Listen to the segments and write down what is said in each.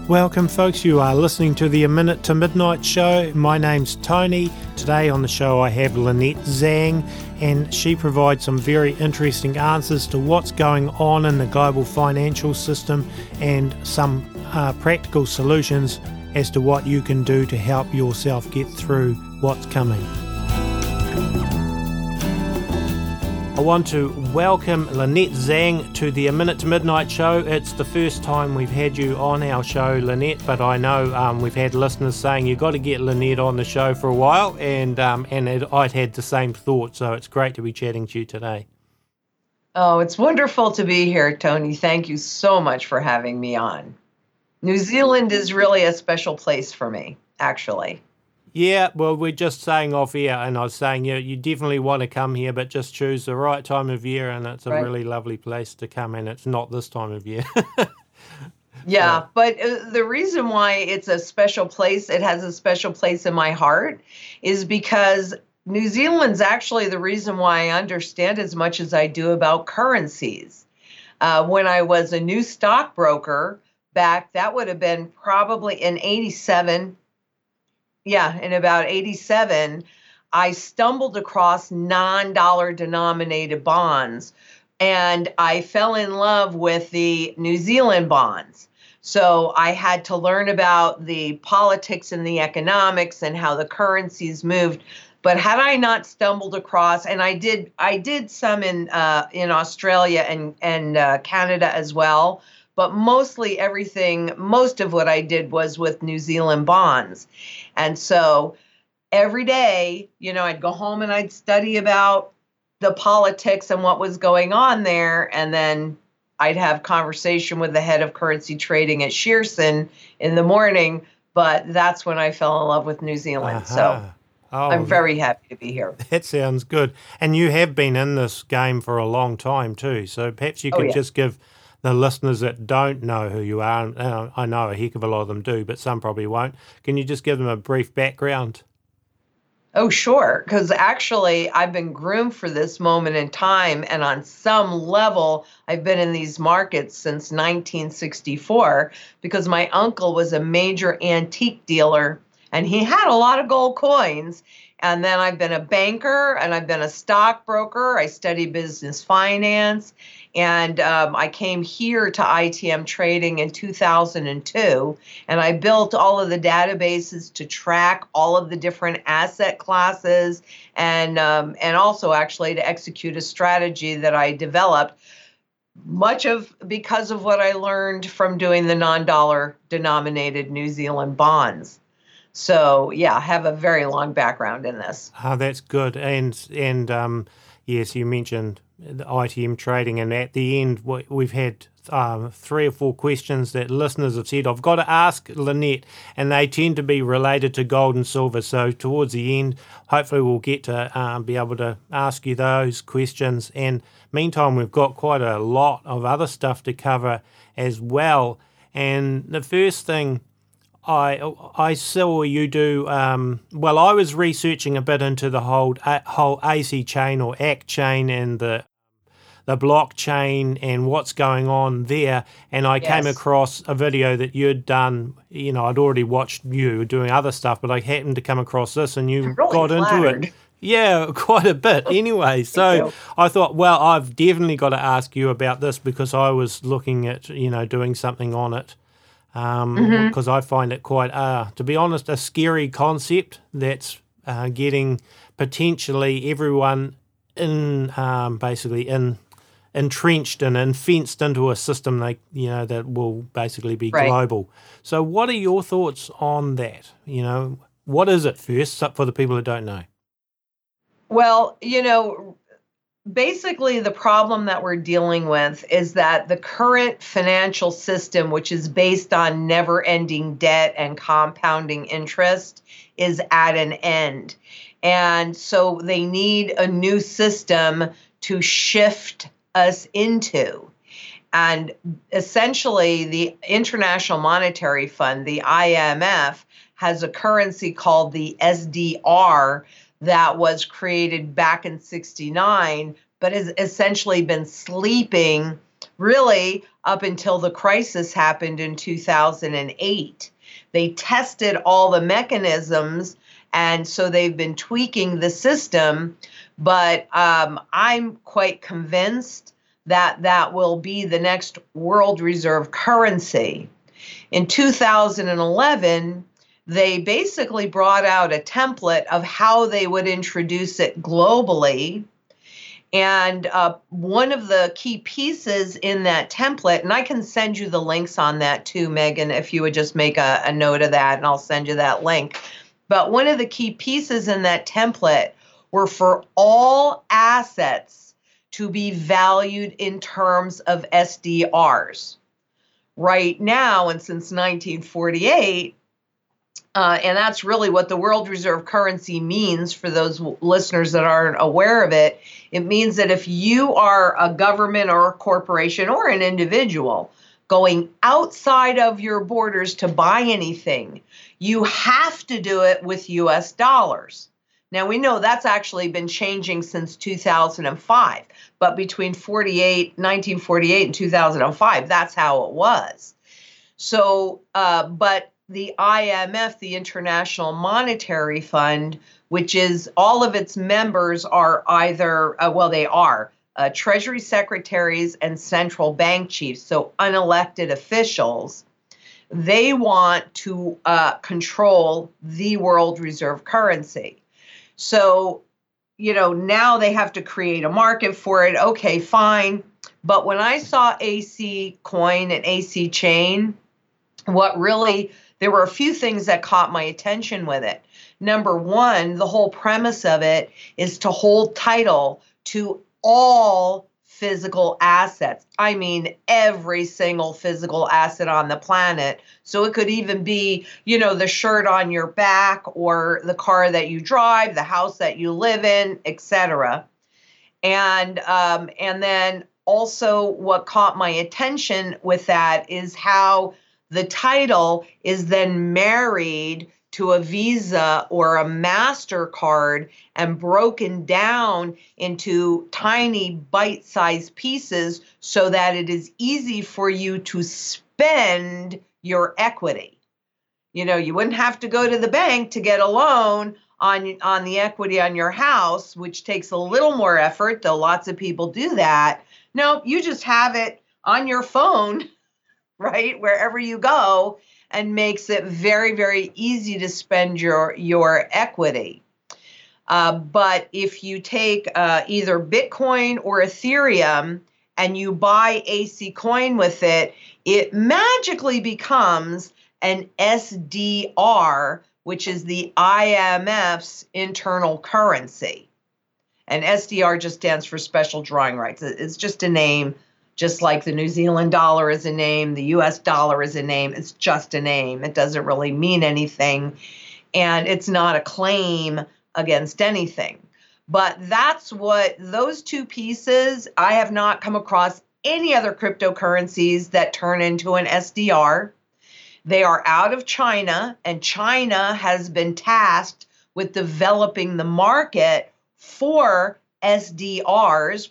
Welcome, folks. You are listening to the A Minute to Midnight show. My name's Tony. Today on the show I have Lynette Zhang, and she provides some very interesting answers to what's going on in the global financial system and some practical solutions as to what you can do to help yourself get through what's coming. I want to welcome Lynette Zhang to the A Minute to Midnight show. It's the first time we've had you on our show, Lynette, but I know we've had listeners saying you've got to get Lynette on the show for a while, and I'd had the same thought, so it's great to be chatting to you today. Oh, it's wonderful to be here, Tony. Thank you so much for having me on. New Zealand is really a special place for me, actually. Yeah, well, we're just saying off air, and I was saying you definitely want to come here, but just choose the right time of year, and it's a really lovely place to come, and it's not this time of year. Yeah, but the reason why it's a special place, it has a special place in my heart, is because New Zealand's actually the reason why I understand as much as I do about currencies. When I was a new stockbroker back, that would have been probably in 87. Yeah, in about 87, I stumbled across non-dollar denominated bonds, and I fell in love with the New Zealand bonds. So I had to learn about the politics and the economics and how the currencies moved. But had I not stumbled across, and I did some in Australia and Canada as well. But most of what I did was with New Zealand bonds. And so every day, I'd go home and I'd study about the politics and what was going on there. And then I'd have conversation with the head of currency trading at Shearson in the morning. But that's when I fell in love with New Zealand. So I'm very happy to be here. That sounds good. And you have been in this game for a long time too. So perhaps you could just give the listeners that don't know who you are, and I know a heck of a lot of them do, but some probably won't. Can you just give them a brief background? Oh, sure, because actually I've been groomed for this moment in time, and on some level I've been in these markets since 1964 because my uncle was a major antique dealer, and he had a lot of gold coins. And then I've been a banker, and I've been a stockbroker. I studied business finance, and I came here to ITM Trading in 2002, and I built all of the databases to track all of the different asset classes, and also actually to execute a strategy that I developed, because of what I learned from doing the non-dollar denominated New Zealand bonds. So, yeah, I have a very long background in this. That's good. And yes, you mentioned the ITM trading, and at the end, we've had 3 or 4 questions that listeners have said, I've got to ask Lynette, and they tend to be related to gold and silver. So towards the end, hopefully we'll get to be able to ask you those questions. And meantime, we've got quite a lot of other stuff to cover as well. And the first thing I saw you do, I was researching a bit into the whole AC chain or ACK chain and the blockchain and what's going on there, and I came across a video that you'd done. I'd already watched you doing other stuff, but I happened to come across this, and you got into it. Yeah, quite a bit anyway. So I thought, well, I've definitely got to ask you about this because I was looking at, doing something on it. Because I find it quite, to be honest, a scary concept that's getting potentially everyone basically entrenched and fenced into a system that will basically be global. So what are your thoughts on that? What is it first, for the people that don't know? Well, basically, the problem that we're dealing with is that the current financial system, which is based on never-ending debt and compounding interest, is at an end. And so they need a new system to shift us into. And essentially, the International Monetary Fund, the IMF, has a currency called the SDR that was created back in '69, but has essentially been sleeping really up until the crisis happened in 2008. They tested all the mechanisms, and so they've been tweaking the system. But I'm quite convinced that that will be the next world reserve currency. In 2011, they basically brought out a template of how they would introduce it globally. And one of the key pieces in that template, and I can send you the links on that too, Megan, if you would just make a note of that, and I'll send you that link. But one of the key pieces in that template were for all assets to be valued in terms of SDRs. Right now, and since 1948, and that's really what the world reserve currency means for those listeners that aren't aware of it. It means that if you are a government or a corporation or an individual going outside of your borders to buy anything, you have to do it with US dollars. Now, we know that's actually been changing since 2005, but between 1948 and 2005, that's how it was. So, but the IMF, the International Monetary Fund, which is all of its members are either, they are Treasury secretaries and central bank chiefs, so unelected officials. They want to control the world reserve currency. So, now they have to create a market for it. Okay, fine. But when I saw AC Coin and AC Chain, there were a few things that caught my attention with it. Number one, the whole premise of it is to hold title to all physical assets. I mean, every single physical asset on the planet. So it could even be, the shirt on your back or the car that you drive, the house that you live in, etc. And then also what caught my attention with that is how the title is then married to a Visa or a MasterCard and broken down into tiny bite-sized pieces so that it is easy for you to spend your equity. You wouldn't have to go to the bank to get a loan on the equity on your house, which takes a little more effort, though lots of people do that. No, you just have it on your phone, right, wherever you go, and makes it very, very easy to spend your equity. But if you take either Bitcoin or Ethereum and you buy AC Coin with it, it magically becomes an SDR, which is the IMF's internal currency. And SDR just stands for special drawing rights. It's just a name. Just like the New Zealand dollar is a name, the US dollar is a name, it's just a name. It doesn't really mean anything, and it's not a claim against anything. But that's what those two pieces, I have not come across any other cryptocurrencies that turn into an SDR. They are out of China, and China has been tasked with developing the market for SDRs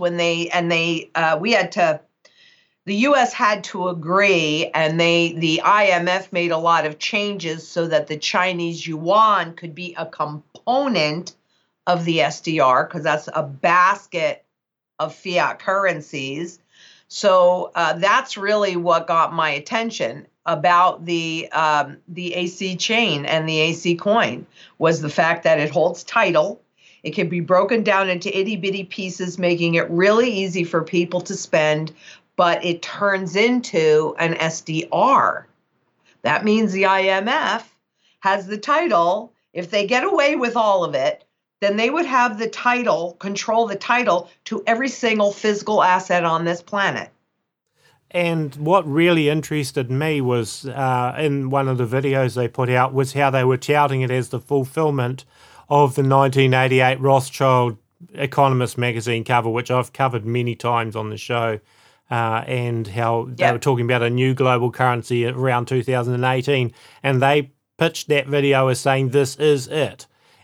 the U.S. had to agree, and the IMF made a lot of changes so that the Chinese yuan could be a component of the SDR, because that's a basket of fiat currencies. So that's really what got my attention about the AC chain and the AC coin, was the fact that it holds title. It can be broken down into itty-bitty pieces, making it really easy for people to spend, but it turns into an SDR. That means the IMF has the title. If they get away with all of it, then they would have the title, control the title to every single physical asset on this planet. And what really interested me was in one of the videos they put out was how they were touting it as the fulfillment of the 1988 Rothschild Economist magazine cover, which I've covered many times on the show. And how they were talking about a new global currency around 2018. And they pitched that video as saying, this is it.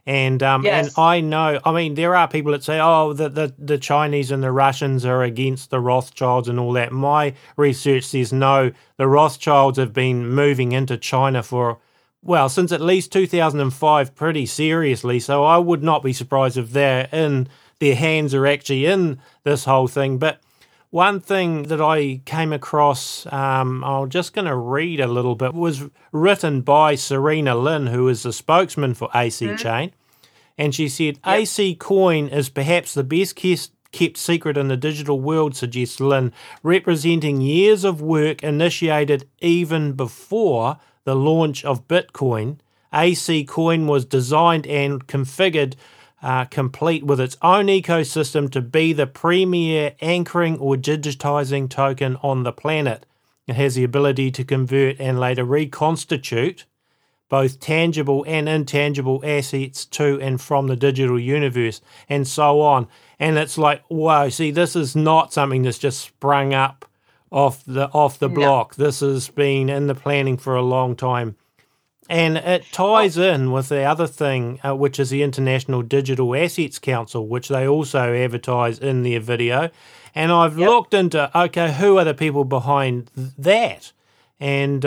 Yes. And I know, I mean, there are people that say, oh, the Chinese and the Russians are against the Rothschilds and all that. My research says no, the Rothschilds have been moving into China since at least 2005 pretty seriously. So I would not be surprised if their hands are actually in this whole thing. But one thing that I came across, I'm just going to read a little bit, was written by Serena Lin, who is the spokesman for AC Chain. And she said, AC Coin is perhaps the best kept secret in the digital world, suggests Lin, representing years of work initiated even before the launch of Bitcoin. AC Coin was designed and configured complete with its own ecosystem to be the premier anchoring or digitizing token on the planet. It has the ability to convert and later reconstitute both tangible and intangible assets to and from the digital universe, and so on. And it's like, wow, see, this is not something that's just sprung up off the block. This has been in the planning for a long time. And it ties in with the other thing, which is the International Digital Assets Council, which they also advertise in their video. And I've looked into, okay, who are the people behind that? And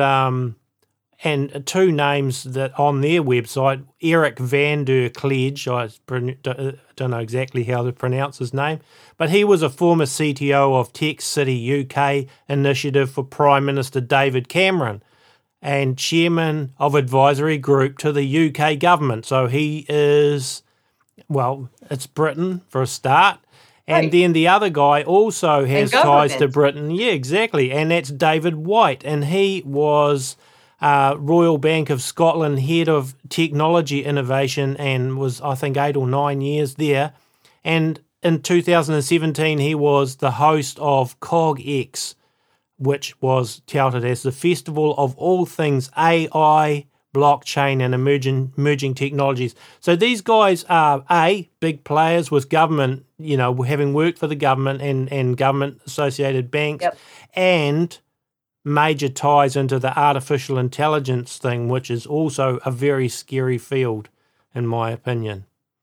two names that on their website, Eric van der Kledge, I don't know exactly how to pronounce his name, but he was a former CTO of Tech City UK initiative for Prime Minister David Cameron, and chairman of advisory group to the UK government. So he is, it's Britain for a start. And then the other guy also has ties to Britain. Yeah, exactly. And that's David White. And he was Royal Bank of Scotland head of technology innovation and was, I think, 8 or 9 years there. And in 2017, he was the host of CogX, which was touted as the festival of all things AI, blockchain, and emerging technologies. So these guys are, big players with government, having worked for the government and government-associated banks, and major ties into the artificial intelligence thing, which is also a very scary field, in my opinion.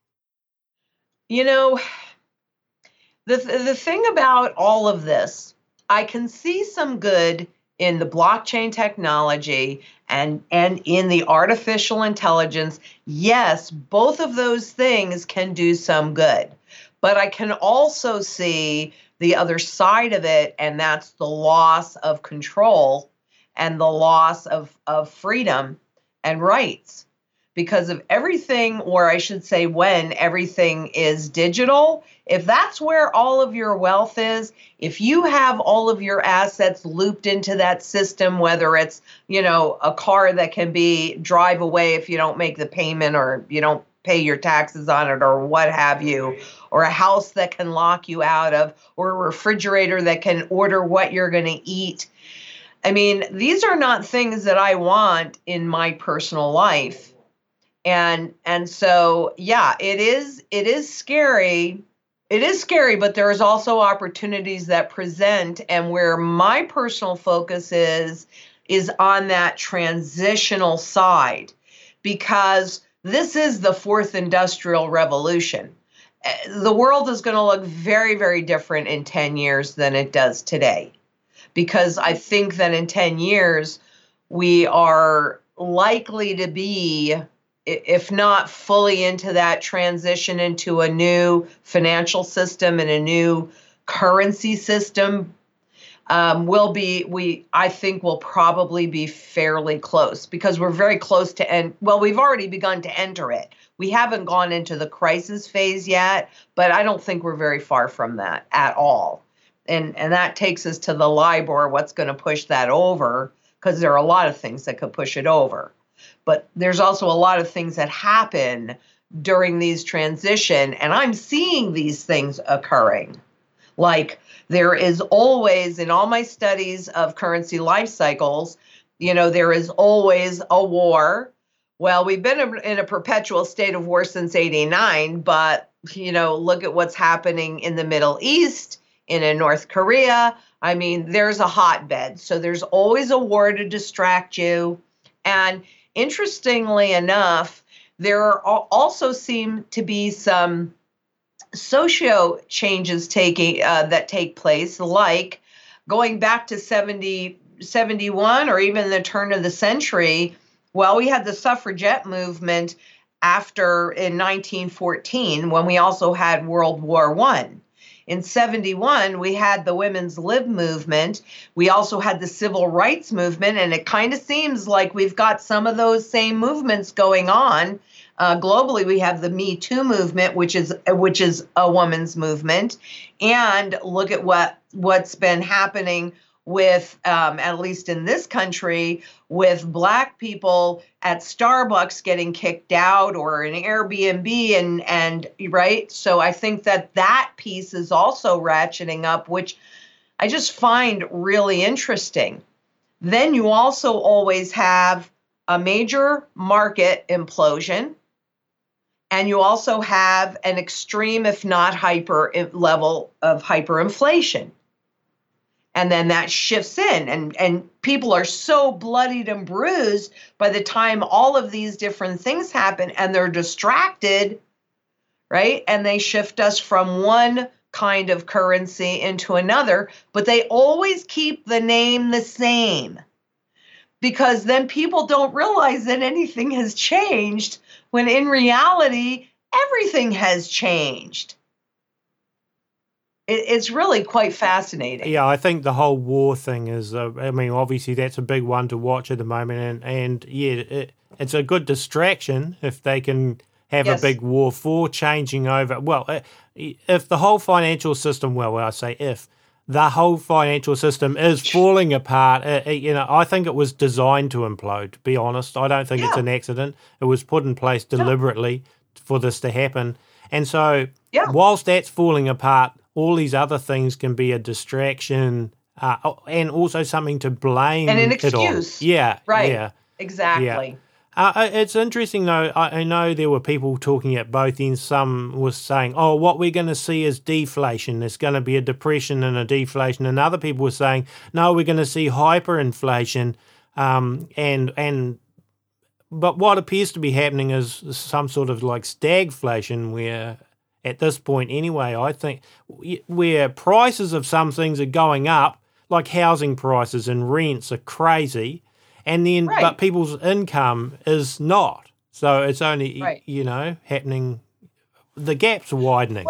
The thing about all of this, I can see some good in the blockchain technology and in the artificial intelligence. Yes, both of those things can do some good. But I can also see the other side of it, and that's the loss of control and the loss of freedom and rights. Because of everything, or I should say when everything is digital, if that's where all of your wealth is, if you have all of your assets looped into that system, whether it's, a car that can drive away if you don't make the payment or you don't pay your taxes on it or what have you, or a house that can lock you out of, or a refrigerator that can order what you're going to eat. I mean, these are not things that I want in my personal life. And so, it is scary. It is scary, but there is also opportunities that present, and where my personal focus is on that transitional side, because this is the fourth industrial revolution. The world is going to look very, very different in 10 years than it does today, because I think that in 10 years, we are likely to be, if not fully into that transition into a new financial system and a new currency system, I think we'll probably be fairly close, because we're very close to we've already begun to enter it. We haven't gone into the crisis phase yet, but I don't think we're very far from that at all. And that takes us to the LIBOR, what's going to push that over, because there are a lot of things that could push it over. But there's also a lot of things that happen during these transition, and I'm seeing these things occurring. Like, there is always, in all my studies of currency life cycles, there is always a war. Well, we've been in a perpetual state of war since '89, but, look at what's happening in the Middle East, in North Korea. I mean, there's a hotbed. So there's always a war to distract you. And interestingly enough, there are also seem to be some socio changes that take place, like going back to 71 or even the turn of the century. Well, we had the suffragette movement after in 1914, when we also had World War I. In 71, we had the women's lib movement. We also had the civil rights movement, and it kind of seems like we've got some of those same movements going on. Globally, we have the Me Too movement, which is a woman's movement, and look at what's been happening with, at least in this country, with Black people at Starbucks getting kicked out, or in Airbnb, and right. So I think that piece is also ratcheting up, which I just find really interesting. Then you also always have a major market implosion. And you also have an extreme, if not hyper level of hyperinflation. And then that shifts in, and people are so bloodied and bruised by the time all of these different things happen, and they're distracted, right? And they shift us from one kind of currency into another, but they always keep the name the same, because then people don't realize that anything has changed, when in reality, everything has changed. It's really quite fascinating. Yeah, I think the whole war thing is, obviously that's a big one to watch at the moment. And yeah, it's a good distraction if they can have a big war for changing over. Well, if the whole financial system, I say if, the whole financial system is falling apart. I think it was designed to implode, to be honest. I don't think it's an accident. It was put in place deliberately for this to happen. And so whilst that's falling apart, all these other things can be a distraction and also something to blame and an it on. excuse. Yeah. Right. Yeah. Exactly. Yeah. It's interesting, though. I know there were people talking at both ends. Some was saying, what we're going to see is deflation. There's going to be a depression and a deflation. And other people were saying, no, we're going to see hyperinflation. But what appears to be happening is some sort of like stagflation, where at this point anyway, I think, where prices of some things are going up, like housing prices and rents are crazy. And then, but people's income is not. So it's only, happening. The gap's widening.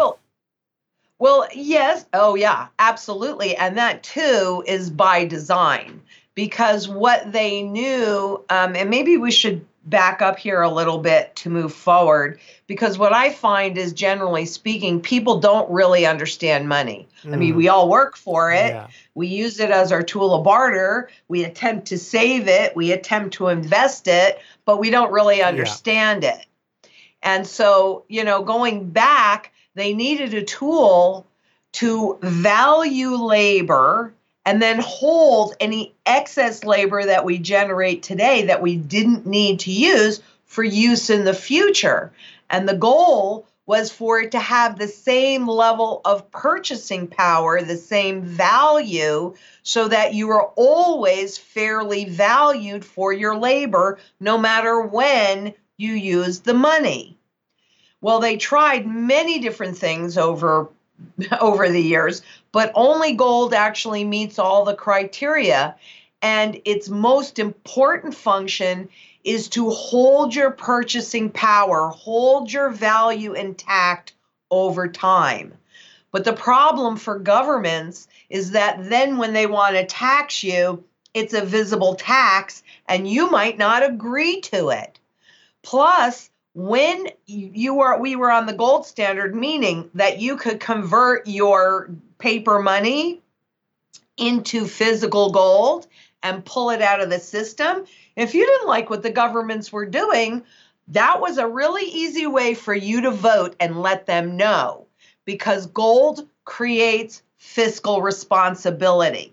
Well, yes. Oh, yeah, absolutely. And that, too, is by design. Because what they knew, and maybe we should back up here a little bit to move forward, because what I find is, generally speaking, people don't really understand money. I mean, we all work for it. Yeah. We use it as our tool of barter. We attempt to save it. We attempt to invest it, but we don't really understand it. And so, going back, they needed a tool to value labor and then hold any excess labor that we generate today that we didn't need to use for use in the future. And the goal was for it to have the same level of purchasing power, the same value, so that you are always fairly valued for your labor, no matter when you use the money. Well, they tried many different things over the years, but only gold actually meets all the criteria. And its most important function is to hold your purchasing power, hold your value intact over time. But the problem for governments is that then when they want to tax you, it's a visible tax and you might not agree to it. Plus, when we were on the gold standard, meaning that you could convert your paper money into physical gold and pull it out of the system. If you didn't like what the governments were doing, that was a really easy way for you to vote and let them know, because gold creates fiscal responsibility.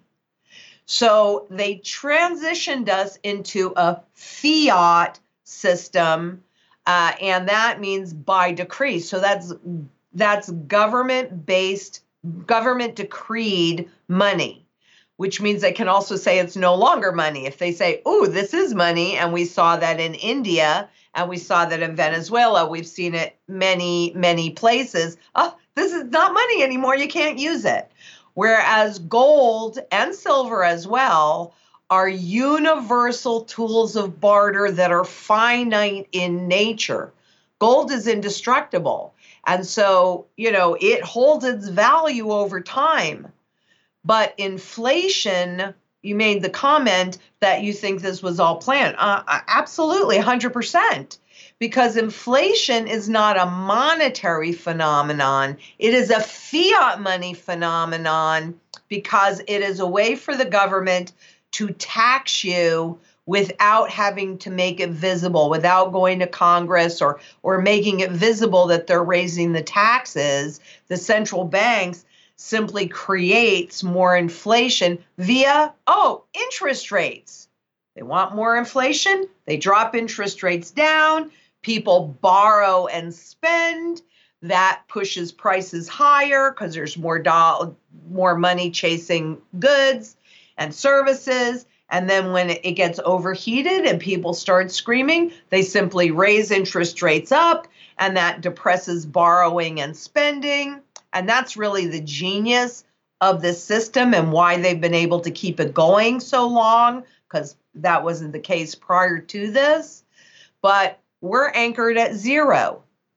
So they transitioned us into a fiat system, and that means by decree. So that's government-based, government-decreed money, which means they can also say it's no longer money. If they say, "Ooh, this is money," and we saw that in India and we saw that in Venezuela, we've seen it many places. Oh, this is not money anymore. You can't use it. Whereas gold and silver as well are universal tools of barter that are finite in nature. Gold is indestructible. And so, it holds its value over time. But inflation, you made the comment that you think this was all planned. Absolutely, 100%. Because inflation is not a monetary phenomenon. It is a fiat money phenomenon because it is a way for the government to tax you without having to make it visible, without going to Congress or making it visible that they're raising the taxes. The central banks simply creates more inflation via, interest rates. They want more inflation, they drop interest rates down, people borrow and spend. That pushes prices higher because there's more money chasing goods and services. And then when it gets overheated and people start screaming, they simply raise interest rates up, and that depresses borrowing and spending. And that's really the genius of this system and why they've been able to keep it going so long, because that wasn't the case prior to this. But we're anchored at zero,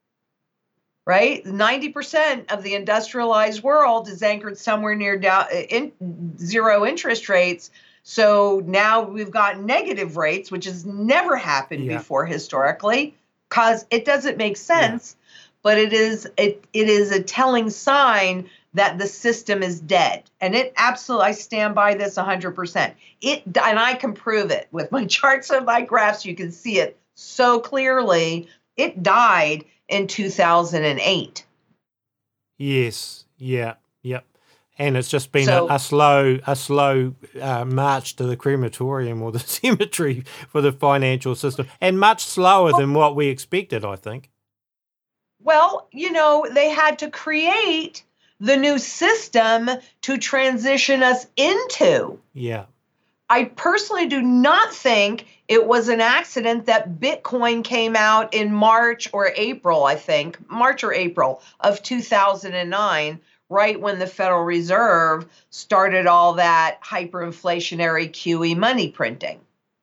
right? 90% of the industrialized world is anchored somewhere near zero interest rates. So now we've got negative rates, which has never happened before historically, because it doesn't make sense. But it is a telling sign that the system is dead. And it absolutely, I stand by this 100%. And I can prove it with my charts and my graphs. You can see it so clearly. It died in 2008. Yes. Yeah. Yep. And it's just been a slow march to the crematorium or the cemetery for the financial system, and much slower than what we expected, I think. Well, they had to create the new system to transition us into. Yeah. I personally do not think it was an accident that Bitcoin came out in March or April of 2009, right when the Federal Reserve started all that hyperinflationary QE money printing.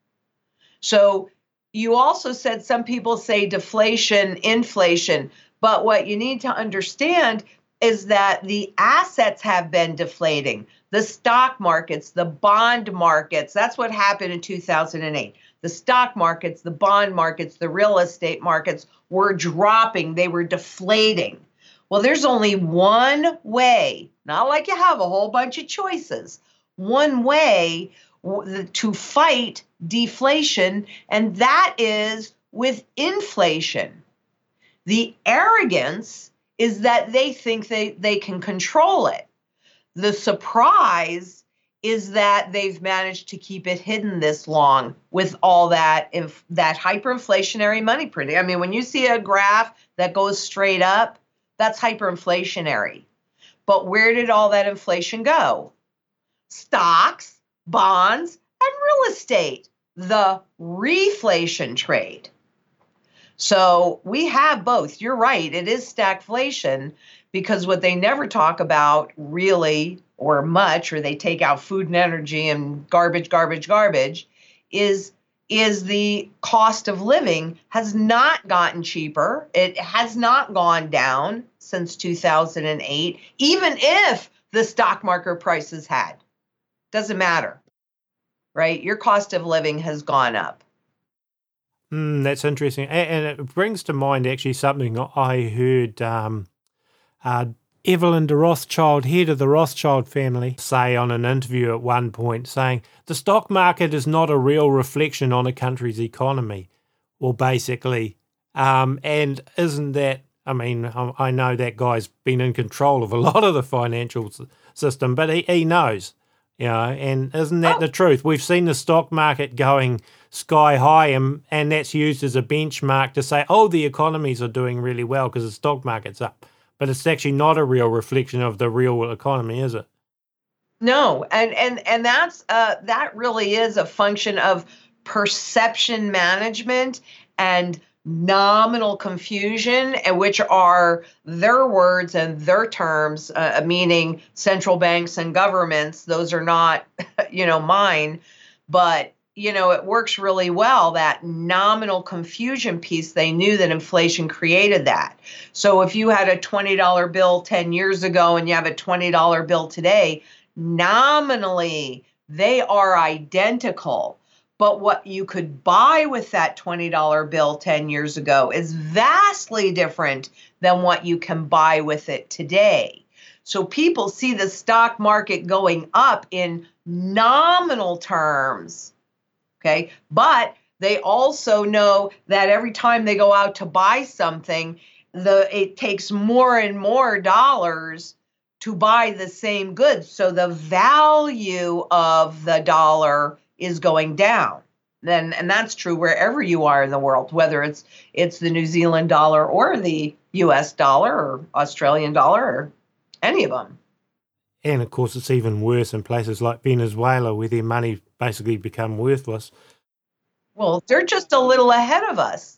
So you also said some people say deflation, inflation, but what you need to understand is that the assets have been deflating. The stock markets, the bond markets, that's what happened in 2008. The stock markets, the bond markets, the real estate markets were dropping. They were deflating. Well, there's only one way, not like you have a whole bunch of choices, one way to fight deflation, and that is with inflation. The arrogance is that they think they can control it. The surprise is that they've managed to keep it hidden this long with all that hyperinflationary money printing. I mean, when you see a graph that goes straight up, that's hyperinflationary. But where did all that inflation go? Stocks, bonds, and real estate, the reflation trade. So we have both. You're right. It is stagflation, because what they never talk about really or much, or they take out food and energy and garbage, is the cost of living has not gotten cheaper. It has not gone down since 2008, even if the stock market prices had. Doesn't matter, right? Your cost of living has gone up. That's interesting. And it brings to mind actually something I heard Evelyn de Rothschild, head of the Rothschild family, say on an interview at one point, saying, the stock market is not a real reflection on a country's economy, or basically. And isn't that, I mean, I know that guy's been in control of a lot of the financial system, but he knows, and isn't that the truth? We've seen the stock market going sky high, and that's used as a benchmark to say, the economies are doing really well because the stock market's up. But it's actually not a real reflection of the real economy, is it? No, and that's that really is a function of perception management and nominal confusion, and which are their words and their terms, meaning central banks and governments. Those are not, mine, but it works really well. That nominal confusion piece, they knew that inflation created that. So if you had a $20 bill 10 years ago and you have a $20 bill today, nominally, they are identical. But what you could buy with that $20 bill 10 years ago is vastly different than what you can buy with it today. So people see the stock market going up in nominal terms, okay? But they also know that every time they go out to buy something, it takes more and more dollars to buy the same goods. So the value of the dollar is going down. And that's true wherever you are in the world, whether it's the New Zealand dollar or the US dollar or Australian dollar or any of them. And of course, it's even worse in places like Venezuela, where their money basically become worthless. Well, they're just a little ahead of us.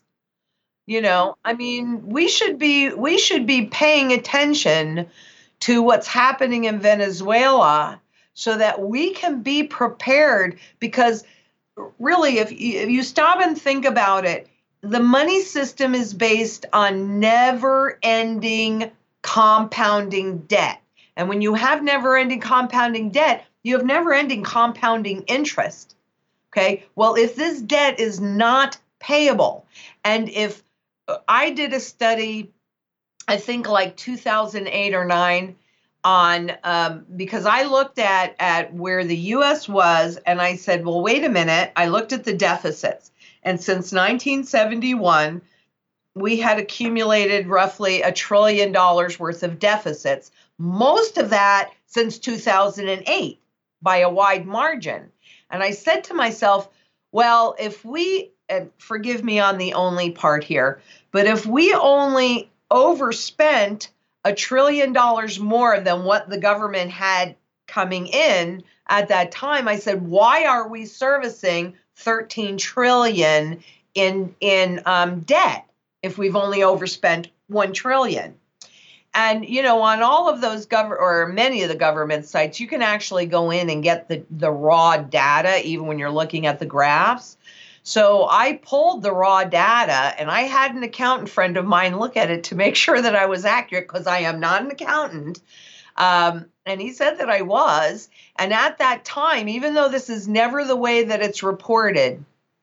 I mean, we should be paying attention to what's happening in Venezuela so that we can be prepared, because really, if you stop and think about it, the money system is based on never-ending compounding debt. And when you have never-ending compounding debt, you have never-ending compounding interest. Okay? Well, if this debt is not payable, and if I did a study, I think like 2008 or 9, on because I looked at where the U.S. was, and I said, well, wait a minute. I looked at the deficits, and since 1971, we had accumulated roughly $1 trillion worth of deficits. Most of that since 2008 by a wide margin. And I said to myself, well, if we, and forgive me on the only part here, but if we only overspent $1 trillion more than what the government had coming in at that time, I said, why are we servicing 13 trillion in debt if we've only overspent 1 trillion? And, on all of those or many of the government sites, you can actually go in and get the raw data, even when you're looking at the graphs. So I pulled the raw data, and I had an accountant friend of mine look at it to make sure that I was accurate, because I am not an accountant. And he said that I was. And at that time, even though this is never the way that it's reported,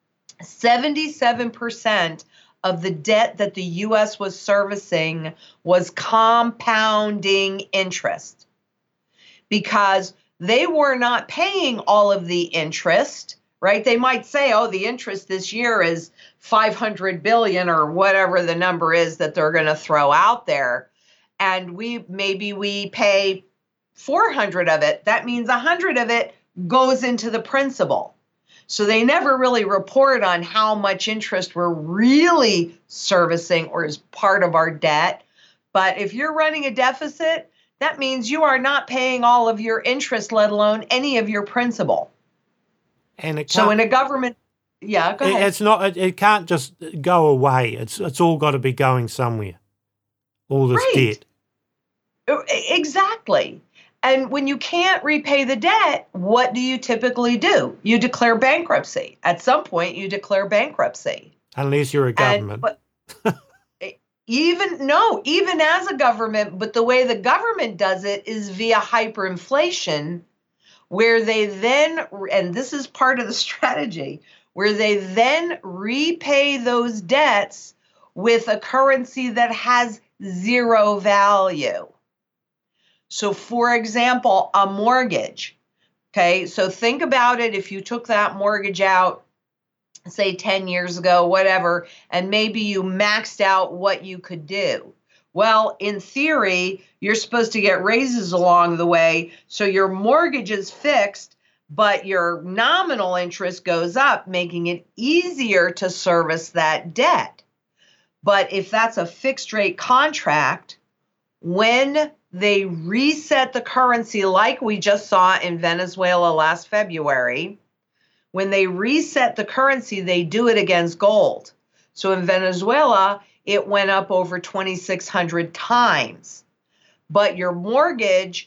77% of the debt that the U.S. was servicing was compounding interest, because they were not paying all of the interest, right? They might say, oh, the interest this year is 500 billion or whatever the number is that they're going to throw out there. And we pay 400 of it. That means 100 of it goes into the principal. So they never really report on how much interest we're really servicing or is part of our debt. But if you're running a deficit, that means you are not paying all of your interest, let alone any of your principal. And so in a government, yeah, go ahead. It's not. It can't just go away. It's all got to be going somewhere. All this debt. Exactly. And when you can't repay the debt, what do you typically do? You declare bankruptcy. At some point, you declare bankruptcy. Unless you're a government. Even as a government, but the way the government does it is via hyperinflation, where they then, and this is part of the strategy, where they then repay those debts with a currency that has zero value. So, for example, a mortgage. Okay, so think about it. If you took that mortgage out, say 10 years ago, whatever, and maybe you maxed out what you could do. Well, in theory, you're supposed to get raises along the way, so your mortgage is fixed, but your nominal interest goes up, making it easier to service that debt. But if that's a fixed rate contract, when they reset the currency like we just saw in Venezuela last February. When they reset the currency, they do it against gold. So in Venezuela, it went up over 2,600 times. But your mortgage,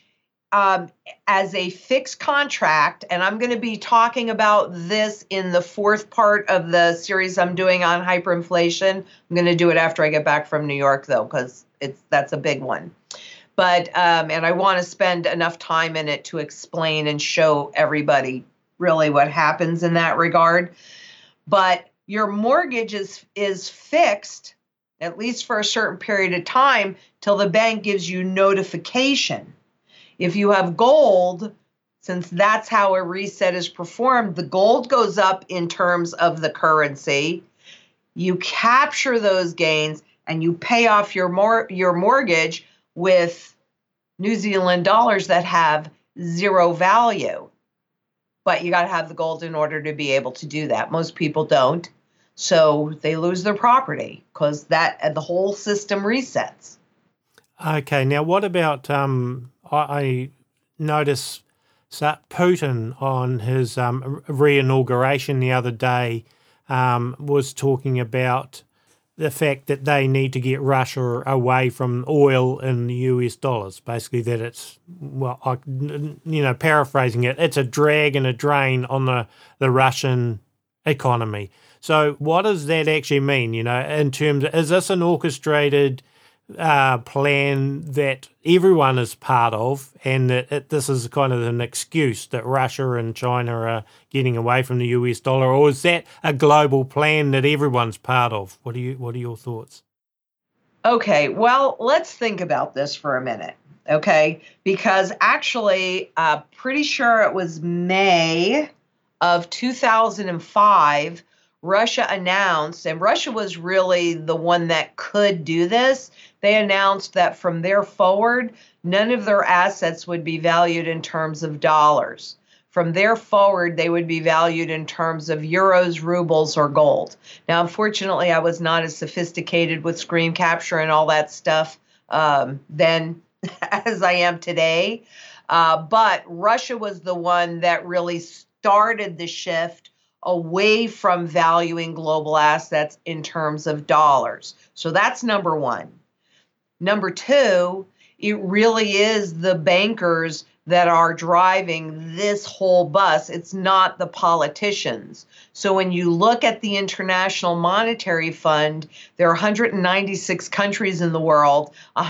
as a fixed contract, and I'm going to be talking about this in the fourth part of the series I'm doing on hyperinflation. I'm going to do it after I get back from New York, though, because that's a big one. But and I want to spend enough time in it to explain and show everybody really what happens in that regard. But your mortgage is fixed, at least for a certain period of time, till the bank gives you notification. If you have gold, since that's how a reset is performed, the gold goes up in terms of the currency. You capture those gains and you pay off your mortgage with New Zealand dollars that have zero value. But you got to have the gold in order to be able to do that. Most people don't. So they lose their property because the whole system resets. Okay, now what about, I noticed that Putin on his re-inauguration the other day was talking about the fact that they need to get Russia away from oil in the US dollars. Basically, that it's, paraphrasing it, it's a drag and a drain on the Russian economy. So what does that actually mean, in terms of, is this an orchestrated plan that everyone is part of, and that this is kind of an excuse that Russia and China are getting away from the US dollar, or is that a global plan that everyone's part of? What are your thoughts? Okay, well, let's think about this for a minute, okay? Because actually, pretty sure it was May of 2005, Russia announced, and Russia was really the one that could do this. They announced that from there forward, none of their assets would be valued in terms of dollars. From there forward, they would be valued in terms of euros, rubles, or gold. Now, unfortunately, I was not as sophisticated with screen capture and all that stuff then as I am today. But Russia was the one that really started the shift away from valuing global assets in terms of dollars. So that's number one. Number two, it really is the bankers that are driving this whole bus. It's not the politicians. So when you look at the International Monetary Fund, there are 196 countries in the world.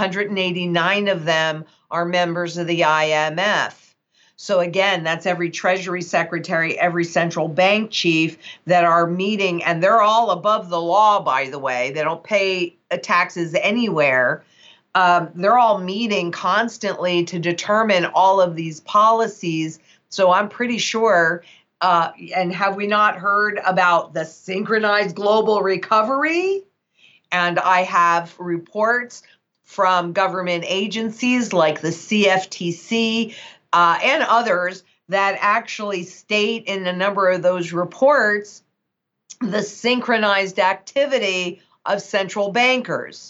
189 of them are members of the IMF. So again, that's every Treasury Secretary, every central bank chief that are meeting, and they're all above the law, by the way. They don't pay taxes anywhere. They're all meeting constantly to determine all of these policies. So I'm pretty sure, and have we not heard about the synchronized global recovery? And I have reports from government agencies like the CFTC, and others that actually state in a number of those reports the synchronized activity of central bankers.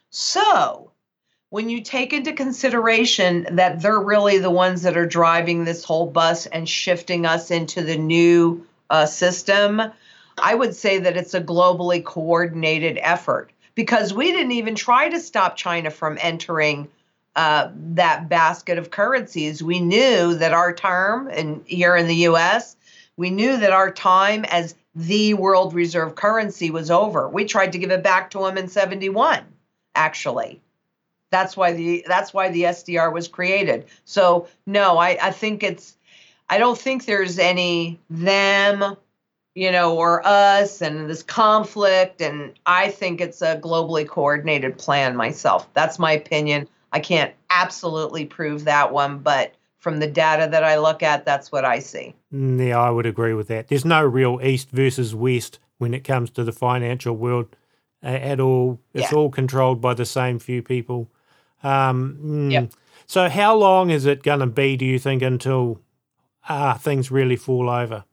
So when you take into consideration that they're really the ones that are driving this whole bus and shifting us into the new system, I would say that it's a globally coordinated effort, because we didn't even try to stop China from entering that basket of currencies. We knew that our term, and here in the U.S., we knew that our time as the world reserve currency was over. We tried to give it back to them in 1971, actually. That's why the SDR was created. So no, I don't think there's any them, or us and this conflict. And I think it's a globally coordinated plan myself. That's my opinion. I can't absolutely prove that one, but from the data that I look at, that's what I see. Yeah, I would agree with that. There's no real East versus West when it comes to the financial world at all. It's all controlled by the same few people. Yep. So how long is it going to be, do you think, until things really fall over?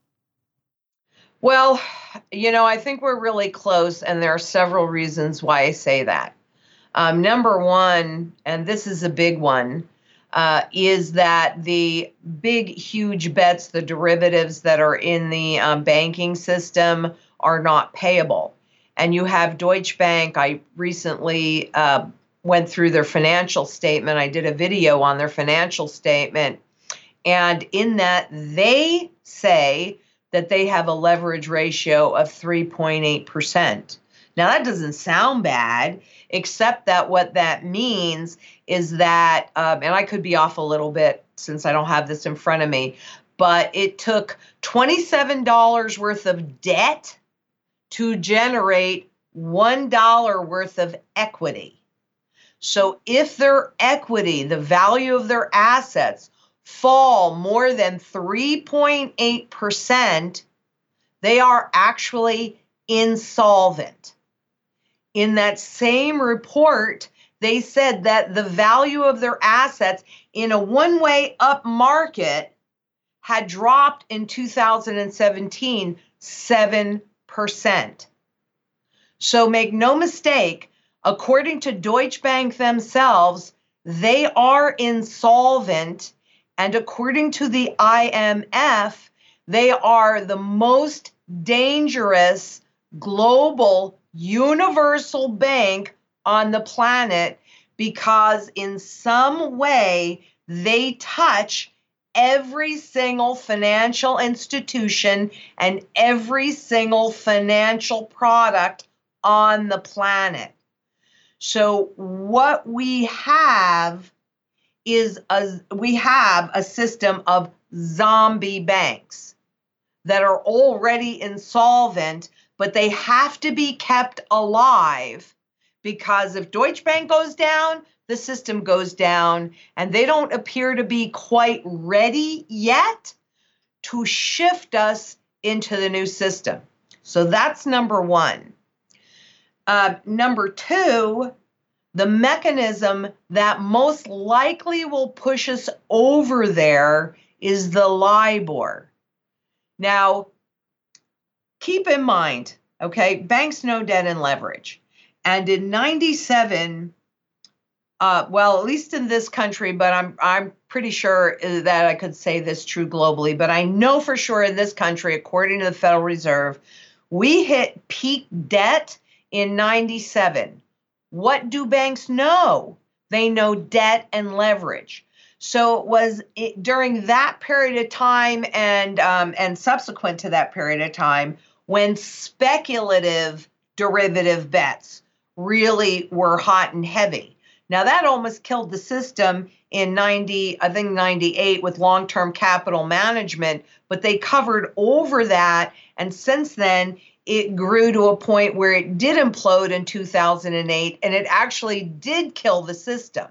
Well, I think we're really close, and there are several reasons why I say that. Number one, and this is a big one, is that the big, huge bets, the derivatives that are in the banking system are not payable. And you have Deutsche Bank. I recently went through their financial statement. I did a video on their financial statement. And in that, they say that they have a leverage ratio of 3.8%. Now, that doesn't sound bad, except that what that means is that, and I could be off a little bit since I don't have this in front of me, but it took $27 worth of debt to generate $1 worth of equity. So if their equity, the value of their assets, fall more than 3.8%, they are actually insolvent. In that same report, they said that the value of their assets in a one-way up market had dropped in 2017 7%. So make no mistake, according to Deutsche Bank themselves, they are insolvent. And according to the IMF, they are the most dangerous global universal bank on the planet because in some way they touch every single financial institution and every single financial product on the planet. So what we have is a system of zombie banks that are already insolvent, but they have to be kept alive because if Deutsche Bank goes down, the system goes down, and they don't appear to be quite ready yet to shift us into the new system. So that's number one. Number two, the mechanism that most likely will push us over there is the LIBOR. Now, keep in mind, okay, banks know debt and leverage. And in 97, well, at least in this country, but I'm pretty sure that I could say this true globally, but I know for sure in this country, according to the Federal Reserve, we hit peak debt in 97. What do banks know? They know debt and leverage. So it was during that period of time and subsequent to that period of time when speculative derivative bets really were hot and heavy. Now that almost killed the system in 98 with long-term capital management, but they covered over that. And since then, it grew to a point where it did implode in 2008, and it actually did kill the system.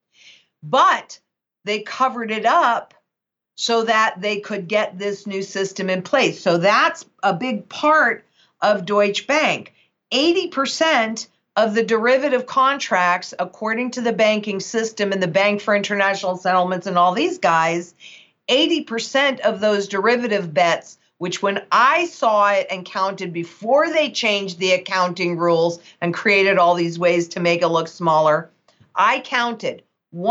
But they covered it up so that they could get this new system in place. So that's a big part of Deutsche Bank. 80% of the derivative contracts, according to the banking system and the Bank for International Settlements and all these guys, 80% of those derivative bets, which when I saw it and counted before they changed the accounting rules and created all these ways to make it look smaller, I counted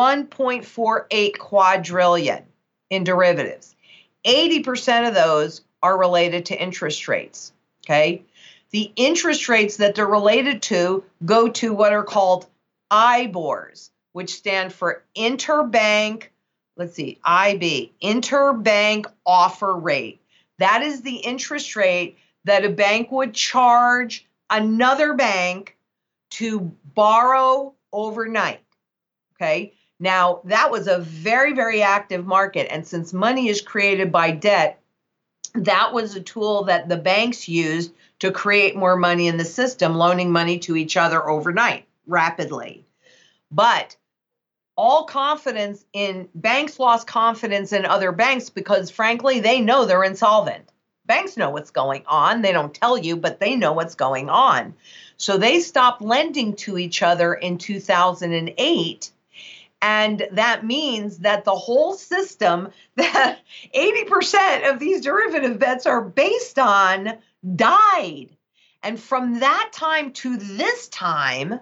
1.48 quadrillion in derivatives. 80% of those are related to interest rates, okay? The interest rates that they're related to go to what are called IBORs, which stand for interbank, IB, interbank offer rate. That is the interest rate that a bank would charge another bank to borrow overnight, okay? Now, that was a very, very active market, and since money is created by debt, that was a tool that the banks used to create more money in the system, loaning money to each other overnight, rapidly. But all confidence in banks lost confidence in other banks because, frankly, they know they're insolvent. Banks know what's going on. They don't tell you, but they know what's going on. So they stopped lending to each other in 2008. And that means that the whole system that 80% of these derivative bets are based on died. And from that time to this time,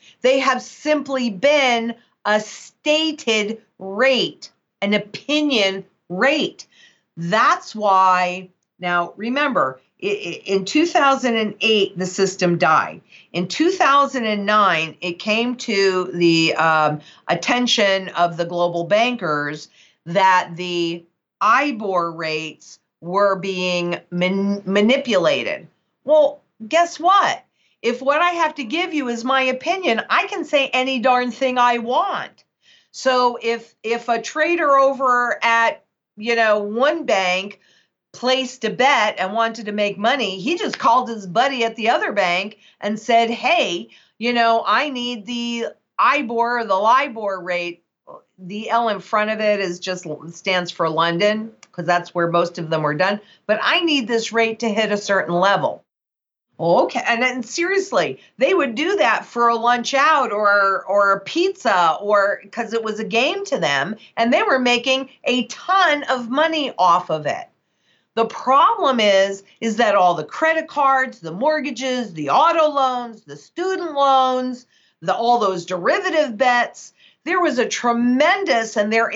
They have simply been a stated rate, an opinion rate. That's why, now remember, in 2008, the system died. In 2009, it came to the attention of the global bankers that the IBOR rates were being manipulated. Well, guess what? If what I have to give you is my opinion, I can say any darn thing I want. So if a trader over at, one bank placed a bet and wanted to make money, he just called his buddy at the other bank and said, hey, I need the IBOR or the LIBOR rate. The L in front of it stands for London, because that's where most of them were done. But I need this rate to hit a certain level. Okay, and then seriously, they would do that for a lunch out or a pizza, or because it was a game to them, and they were making a ton of money off of it. The problem is that all the credit cards, the mortgages, the auto loans, the student loans, all those derivative bets, there is a tremendous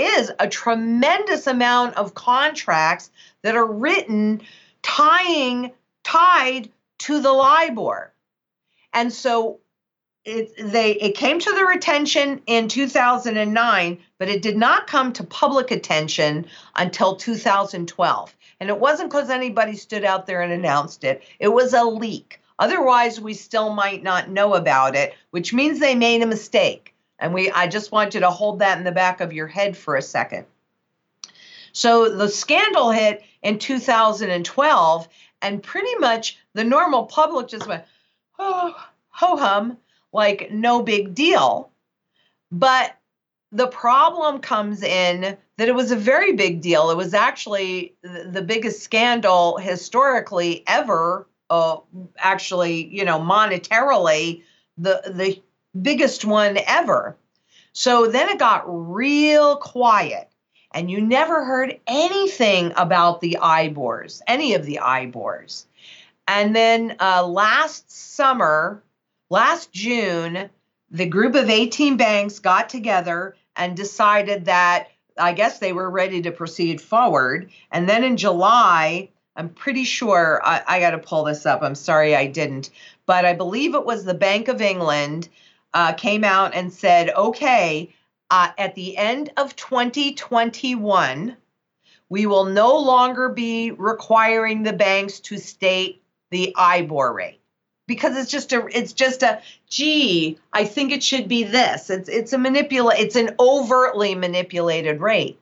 amount of contracts that are written tied to the LIBOR. And so it came to their attention in 2009, but it did not come to public attention until 2012. And it wasn't because anybody stood out there and announced it. It was a leak. Otherwise, we still might not know about it, which means they made a mistake. And I just want you to hold that in the back of your head for a second. So the scandal hit in 2012, and pretty much the normal public just went, oh, ho-hum, like no big deal. But the problem comes in that it was a very big deal. It was actually the biggest scandal historically ever, monetarily, the biggest one ever. So then it got real quiet, and you never heard anything about the IBORs, any of the IBORs. And then last June, the group of 18 banks got together and decided that, I guess they were ready to proceed forward. And then in July, I'm pretty sure, I got to pull this up. I'm sorry I didn't. But I believe it was the Bank of England came out and said, okay, at the end of 2021, we will no longer be requiring the banks to state the IBOR rate, because it's just a gee, I think it should be this. It's an overtly manipulated rate.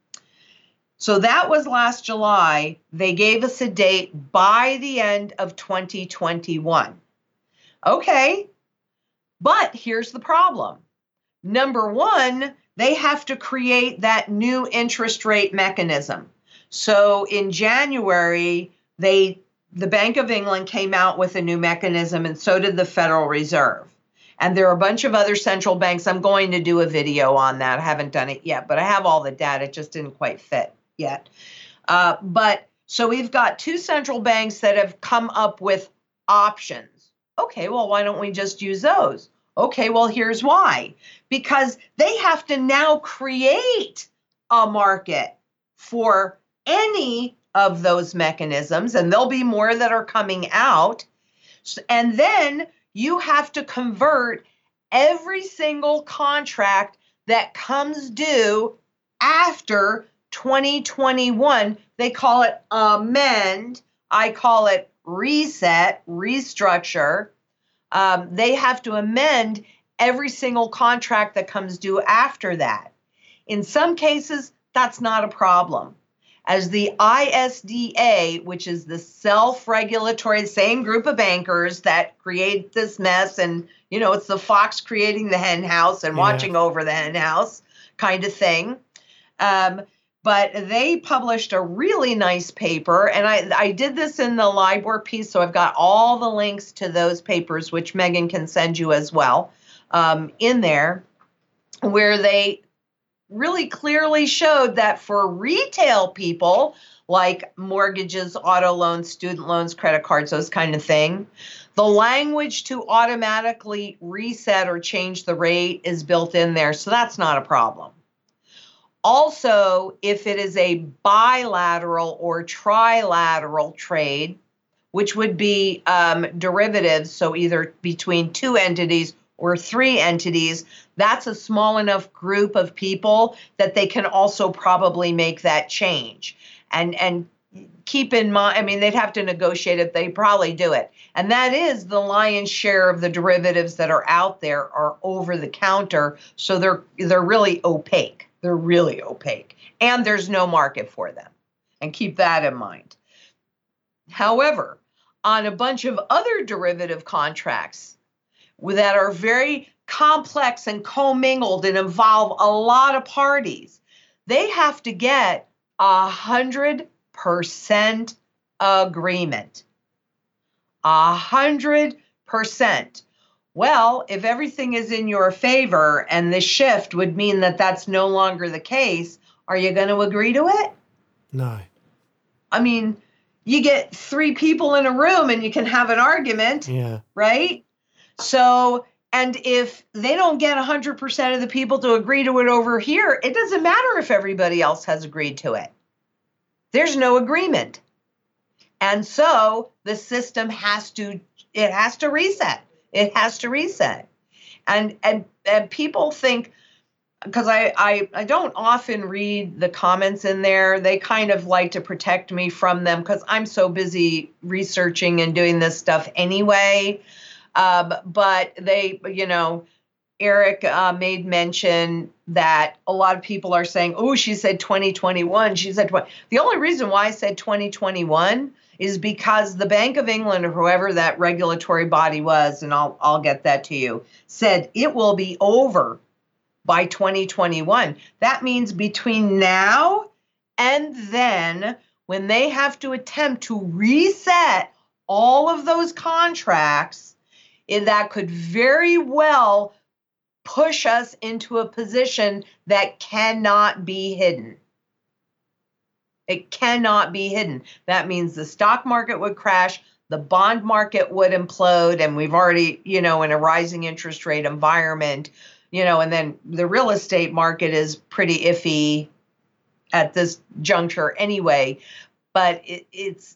So that was last July. They gave us a date by the end of 2021. Okay, but here's the problem. Number one, they have to create that new interest rate mechanism. So in January, the Bank of England came out with a new mechanism, and so did the Federal Reserve. And there are a bunch of other central banks. I'm going to do a video on that. I haven't done it yet, but I have all the data. It just didn't quite fit yet. But so we've got two central banks that have come up with options. Okay, well, why don't we just use those? Okay, well, here's why. Because they have to now create a market for any of those mechanisms, and there'll be more that are coming out. And then you have to convert every single contract that comes due after 2021. They call it amend. I call it reset, restructure. They have to amend every single contract that comes due after that. In some cases, that's not a problem. As the ISDA, which is the self-regulatory, same group of bankers that create this mess, and, it's the fox creating the hen house and watching over the hen house kind of thing. But they published a really nice paper, and I did this in the LIBOR piece, so I've got all the links to those papers, which Megan can send you as well, in there, where they really clearly showed that for retail people, like mortgages, auto loans, student loans, credit cards, those kind of thing, the language to automatically reset or change the rate is built in there. So that's not a problem. Also, if it is a bilateral or trilateral trade, which would be derivatives, so either between two entities or three entities, that's a small enough group of people that they can also probably make that change. And keep in mind, I mean, they'd have to negotiate it. They probably do it. And that is the lion's share of the derivatives that are out there are over the counter. So they're really opaque. They're really opaque. And there's no market for them. And keep that in mind. However, on a bunch of other derivative contracts that are very complex and commingled and involve a lot of parties, they have to get 100% agreement. 100%. Well, if everything is in your favor and the shift would mean that that's no longer the case, are you going to agree to it? No. I mean, you get three people in a room and you can have an argument, right? So, and if they don't get 100% of the people to agree to it over here, it doesn't matter if everybody else has agreed to it. There's no agreement. And so the system has to reset. It has to reset. And people think, because I don't often read the comments in there. They kind of like to protect me from them because I'm so busy researching and doing this stuff anyway. But they, Eric made mention that a lot of people are saying, oh, she said 2021. She said 20. The only reason why I said 2021 is because the Bank of England or whoever that regulatory body was, and I'll get that to you, said it will be over by 2021. That means between now and then, when they have to attempt to reset all of those contracts, that could very well push us into a position that cannot be hidden. It cannot be hidden. That means the stock market would crash, the bond market would implode, and we've already, in a rising interest rate environment, and then the real estate market is pretty iffy at this juncture anyway. But it's,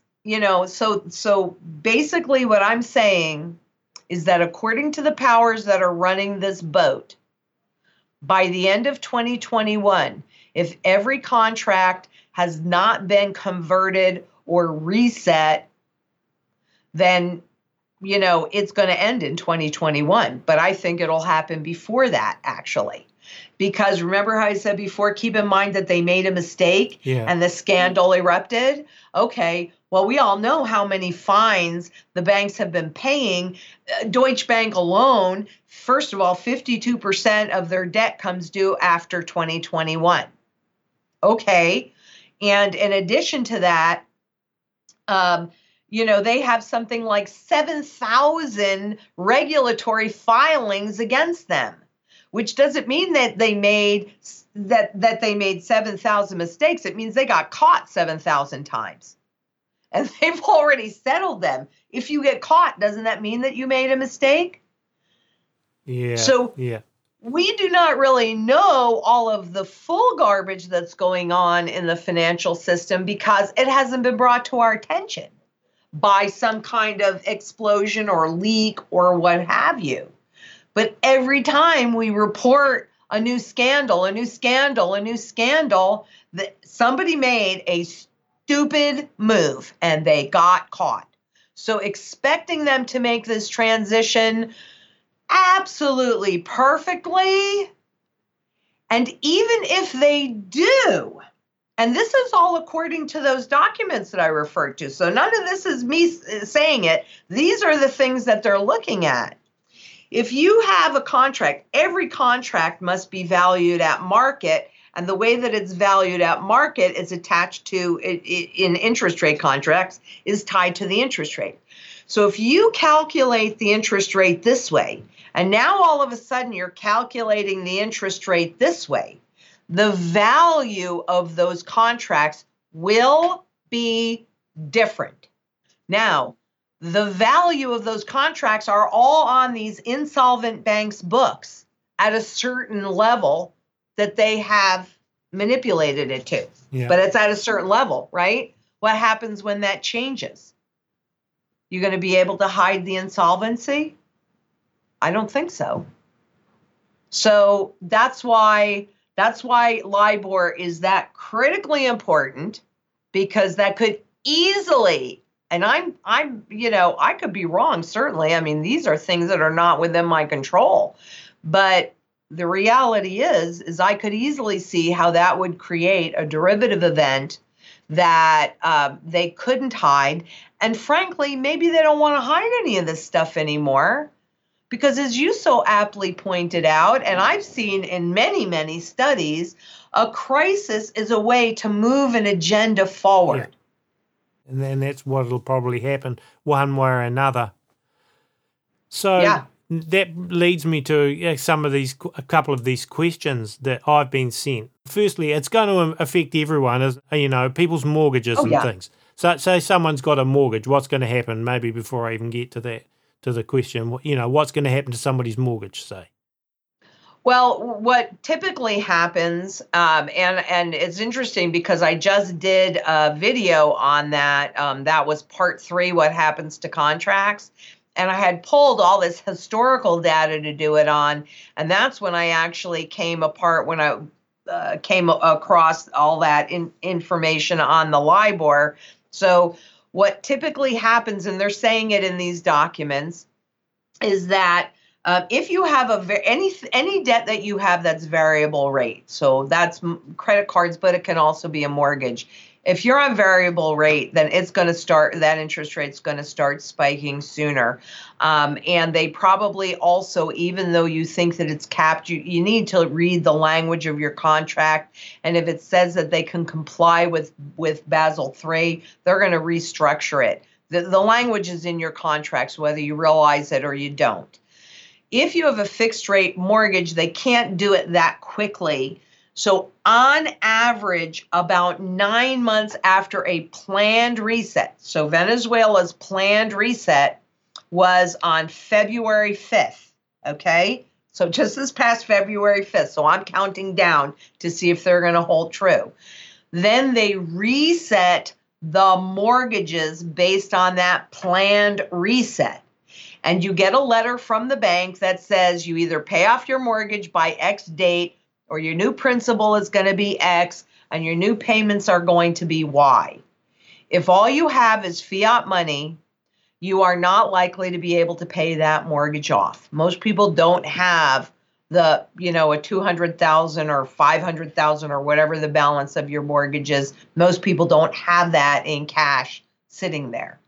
so basically what I'm saying is that according to the powers that are running this boat, by the end of 2021, if every contract has not been converted or reset, then, it's going to end in 2021. But I think it'll happen before that, actually. Because remember how I said before, keep in mind that they made a mistake and the scandal erupted? Okay, well, we all know how many fines the banks have been paying. Deutsche Bank alone, first of all, 52% of their debt comes due after 2021. Okay, and in addition to that, they have something like 7,000 regulatory filings against them, which doesn't mean that they made 7,000 mistakes. It means they got caught 7,000 times. And they've already settled them. If you get caught, doesn't that mean that you made a mistake? Yeah. So we do not really know all of the full garbage that's going on in the financial system because it hasn't been brought to our attention by some kind of explosion or leak or what have you. But every time we report a new scandal, that somebody made a stupid move and they got caught. So expecting them to make this transition absolutely perfectly, and even if they do, and this is all according to those documents that I referred to, so none of this is me saying it, these are the things that they're looking at. If you have a contract, every contract must be valued at market, and the way that it's valued at market is attached to, in interest rate contracts, is tied to the interest rate. So if you calculate the interest rate this way, and now all of a sudden you're calculating the interest rate this way, the value of those contracts will be different. Now, the value of those contracts are all on these insolvent banks' books at a certain level that they have manipulated it to. Yeah. But it's at a certain level, right? What happens when that changes? You're going to be able to hide the insolvency? I don't think so. So that's why LIBOR is that critically important, because that could easily, and I'm I could be wrong, certainly. I mean, these are things that are not within my control. But the reality is I could easily see how that would create a derivative event that they couldn't hide. And frankly, maybe they don't want to hide any of this stuff anymore. Because as you so aptly pointed out, and I've seen in many, many studies, a crisis is a way to move an agenda forward. Yeah. And then that's what will probably happen one way or another. So that leads me to a couple of these questions that I've been sent. Firstly, it's going to affect everyone, as people's mortgages and things. So say someone's got a mortgage, what's going to happen? Maybe before I even get to that. To the question, what's going to happen to somebody's mortgage, say? Well, what typically happens, and it's interesting because I just did a video on that. That was part 3, what happens to contracts. And I had pulled all this historical data to do it on. And that's when I actually came across all that information on the LIBOR. So what typically happens, and they're saying it in these documents, is that if you have any debt that you have that's variable rate, so that's credit cards, but it can also be a mortgage. If you're on variable rate, then that interest rate's going to start spiking sooner. And they probably also, even though you think that it's capped, you need to read the language of your contract. And if it says that they can comply with Basel III, they're going to restructure it. The language is in your contracts, whether you realize it or you don't. If you have a fixed rate mortgage, they can't do it that quickly. So on average, about 9 months after a planned reset, so Venezuela's planned reset was on February 5th, okay? So just this past February 5th. So I'm counting down to see if they're going to hold true. Then they reset the mortgages based on that planned reset. And you get a letter from the bank that says you either pay off your mortgage by X date, or your new principal is going to be X, and your new payments are going to be Y. If all you have is fiat money, you are not likely to be able to pay that mortgage off. Most people don't have a $200,000 or $500,000 or whatever the balance of your mortgage is. Most people don't have that in cash sitting there.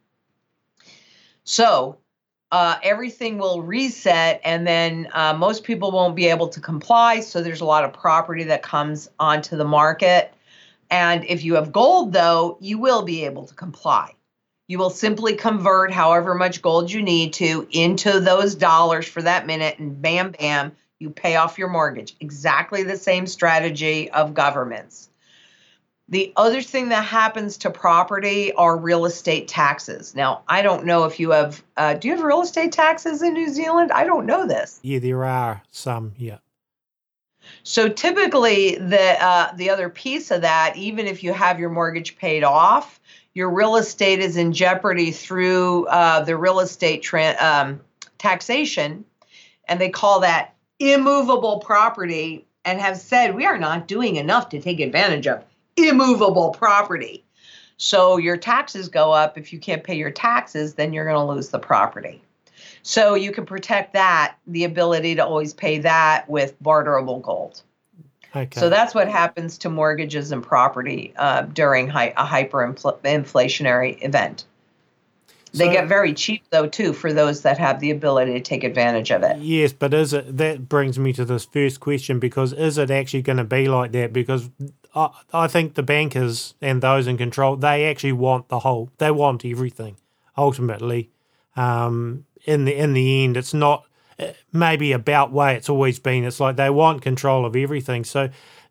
So everything will reset, and then most people won't be able to comply. So there's a lot of property that comes onto the market. And if you have gold, though, you will be able to comply. You will simply convert however much gold you need to into those dollars for that minute, and bam, bam, you pay off your mortgage. Exactly the same strategy of governments. The other thing that happens to property are real estate taxes. Now, I don't know if you have, do you have real estate taxes in New Zealand? I don't know this. Yeah, there are some, yeah. So typically the other piece of that, even if you have your mortgage paid off, your real estate is in jeopardy through the real estate taxation, and they call that immovable property, and have said we are not doing enough to take advantage of immovable property. So your taxes go up. If you can't pay your taxes, then you're going to lose the property. So you can protect that, the ability to always pay that with barterable gold. Okay. So that's what happens to mortgages and property during a hyperinflationary event. They get very cheap, though, too, for those that have the ability to take advantage of it. Yes, but that brings me to this first question, because is it actually going to be like that? Because I think the bankers and those in control, they actually want they want everything, ultimately. In the end, it's not maybe about way it's always been. It's like they want control of everything. So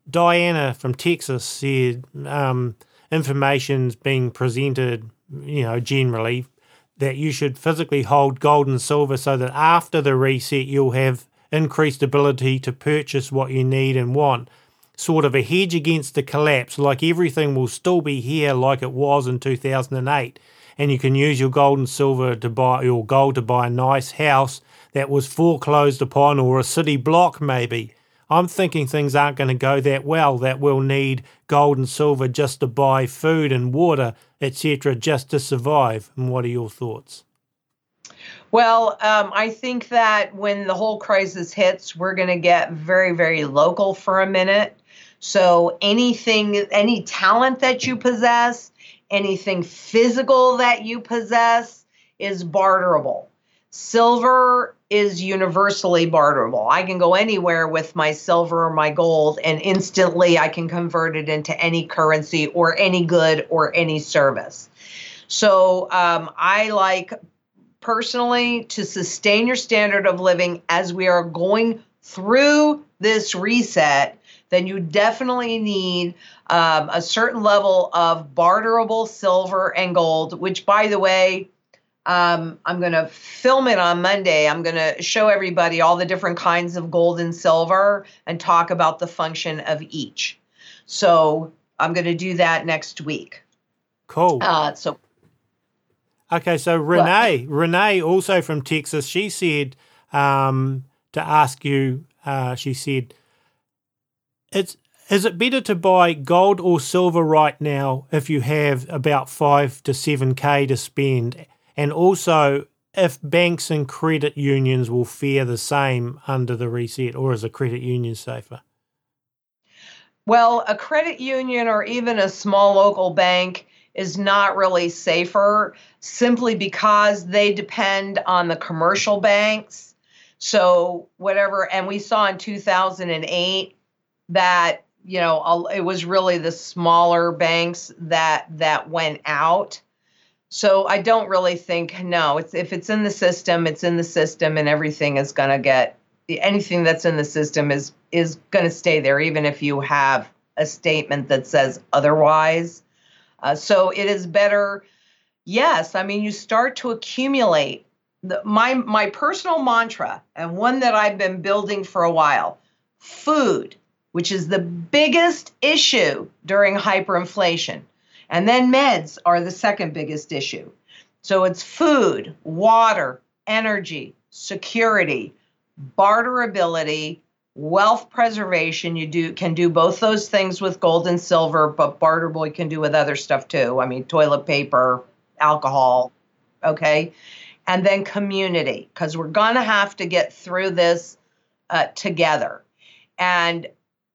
Diana from Texas said information's being presented, generally, that you should physically hold gold and silver so that after the reset you'll have increased ability to purchase what you need and want. Sort of a hedge against the collapse, like everything will still be here like it was in 2008. And you can use your gold and silver to buy your gold to buy a nice house that was foreclosed upon, or a city block maybe. I'm thinking things aren't going to go that well, that we'll need gold and silver just to buy food and water, etc., just to survive. And what are your thoughts? Well, I think that when the whole crisis hits, we're going to get very, very local for a minute. So any talent that you possess, anything physical that you possess is barterable. Silver is universally barterable. I can go anywhere with my silver or my gold, and instantly I can convert it into any currency or any good or any service. So I like personally to sustain your standard of living as we are going through this reset, then you definitely need a certain level of barterable silver and gold, which, by the way, I'm going to film it on Monday. I'm going to show everybody all the different kinds of gold and silver and talk about the function of each. So I'm going to do that next week. Cool. Okay, so Renee, also from Texas, she said to ask you, she said, is it better to buy gold or silver right now if you have about 5 to 7K to spend? And also, if banks and credit unions will fare the same under the reset, or is a credit union safer? Well, a credit union or even a small local bank is not really safer, simply because they depend on the commercial banks. So whatever, and we saw in 2008 that, it was really the smaller banks that went out. So I don't really think, no, if it's in the system, it's in the system, and everything is going to anything that's in the system is going to stay there, even if you have a statement that says otherwise. So it is better. Yes, I mean, you start to accumulate. My personal mantra, and one that I've been building for a while, food, which is the biggest issue during hyperinflation. And then meds are the second biggest issue. So it's food, water, energy, security, barterability, wealth preservation. You can do both those things with gold and silver, but barterable you can do with other stuff too. I mean, toilet paper, alcohol, okay? And then community, because we're going to have to get through this together. And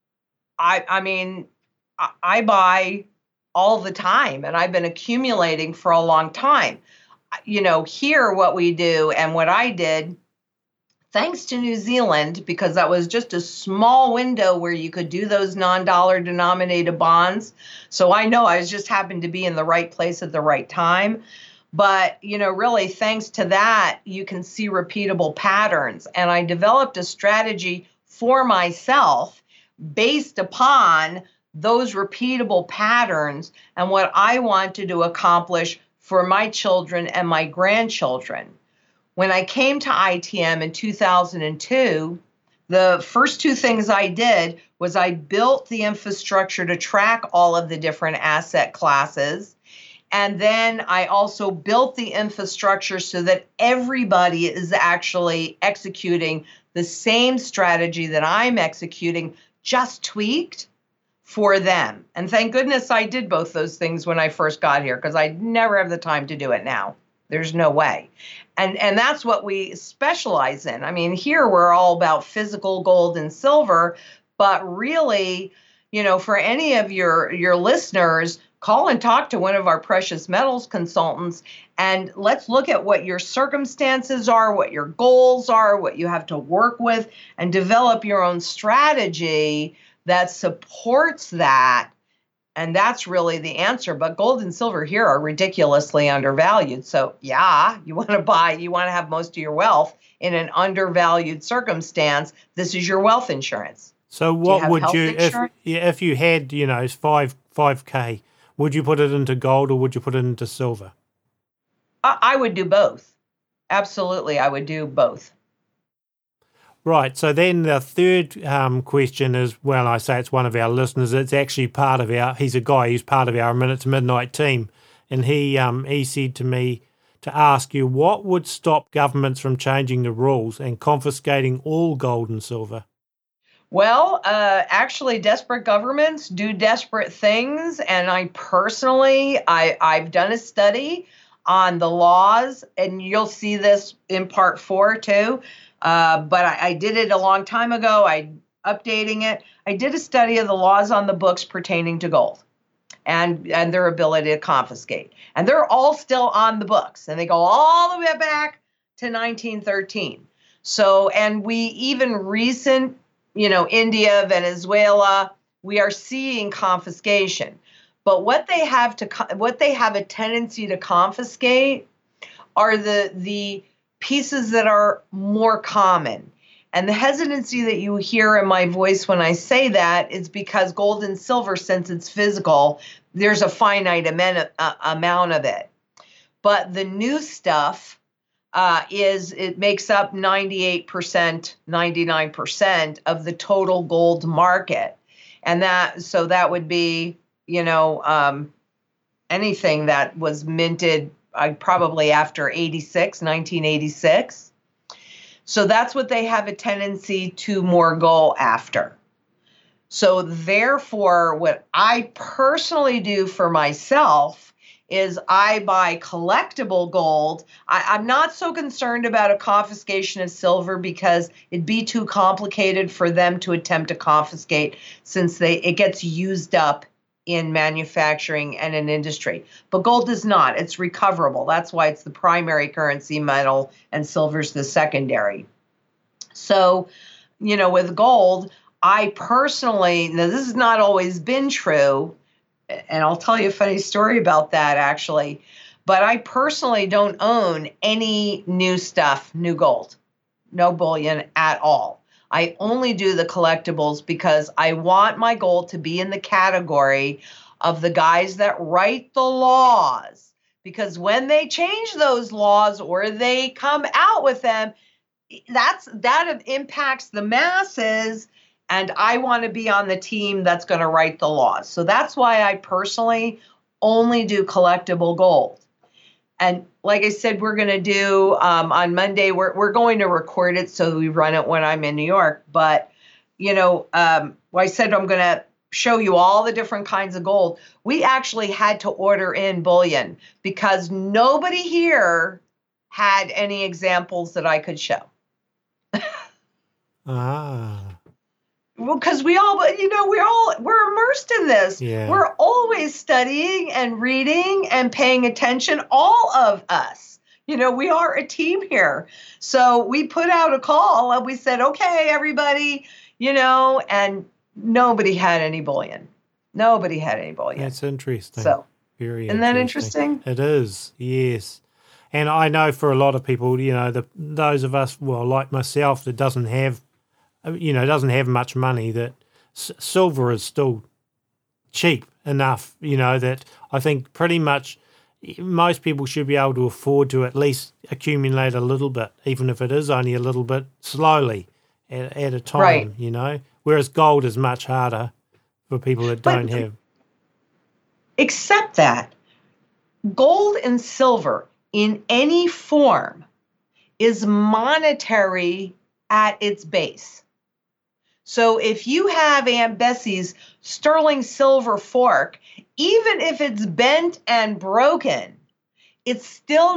I buy all the time, and I've been accumulating for a long time. Here what we do and what I did, thanks to New Zealand, because that was just a small window where you could do those non-dollar denominated bonds. So I know I just happened to be in the right place at the right time. But, really, thanks to that, you can see repeatable patterns. And I developed a strategy for myself based upon those repeatable patterns and what I wanted to accomplish for my children and my grandchildren. When I came to ITM in 2002, the first two things I did was I built the infrastructure to track all of the different asset classes. And then I also built the infrastructure so that everybody is actually executing the same strategy that I'm executing, just tweaked for them. And thank goodness I did both those things when I first got here, because I'd never have the time to do it now. There's no way. And that's what we specialize in. I mean, here we're all about physical gold and silver, but really, for any of your listeners, call and talk to one of our precious metals consultants, and let's look at what your circumstances are, what your goals are, what you have to work with, and develop your own strategy that supports that. And that's really the answer. But gold and silver here are ridiculously undervalued. So yeah, you want to have most of your wealth in an undervalued circumstance. This is your wealth insurance. So Do you what have would health you, insurance? if you had, 5K, would you put it into gold or would you put it into silver? I would do both. Absolutely, I would do both. Right. So then the third question is, well, I say it's one of our listeners. It's actually he's a guy who's part of our Minute to Midnight team. And he said to me to ask you, what would stop governments from changing the rules and confiscating all gold and silver? Well, actually, desperate governments do desperate things. And I've done a study on the laws, and you'll see this in part 4 too. But I did it a long time ago. I'm updating it. I did a study of the laws on the books pertaining to gold and their ability to confiscate. And they're all still on the books, and they go all the way back to 1913. So, and we even recent, India, Venezuela, we are seeing confiscation. But what they have a tendency to confiscate are the pieces that are more common. And the hesitancy that you hear in my voice when I say that is because gold and silver, since it's physical, there's a finite amount of it. But the new stuff it makes up 98%, 99% of the total gold market. And that would be, anything that was minted probably after 1986. So that's what they have a tendency to more go after. So therefore, what I personally do for myself is I buy collectible gold. I'm not so concerned about a confiscation of silver because it'd be too complicated for them to attempt to confiscate since it gets used up in manufacturing and in industry. But gold is not. It's recoverable. That's why it's the primary currency metal and silver's the secondary. So, with gold, I personally, now this has not always been true, and I'll tell you a funny story about that actually, but I personally don't own any new gold, no bullion at all. I only do the collectibles because I want my gold to be in the category of the guys that write the laws. Because when they change those laws or they come out with them, that impacts the masses, and I want to be on the team that's going to write the laws. So that's why I personally only do collectible gold. And like I said, we're going to do on Monday, we're going to record it so we run it when I'm in New York. But, I said I'm going to show you all the different kinds of gold. We actually had to order in bullion because nobody here had any examples that I could show. Well, because we're immersed in this. Yeah. We're always studying and reading and paying attention, all of us. We are a team here. So we put out a call and we said, okay, everybody, and nobody had any bullion. Nobody had any bullion. That's interesting. So, very isn't that interesting? It is, yes. And I know for a lot of people, those of us, well, like myself, that doesn't have much money, that silver is still cheap enough, that I think pretty much most people should be able to afford to at least accumulate a little bit, even if it is only a little bit, slowly at a time, right. Whereas gold is much harder for people that don't have. Except that gold and silver in any form is monetary at its base. So if you have Aunt Bessie's sterling silver fork, even if it's bent and broken, it's still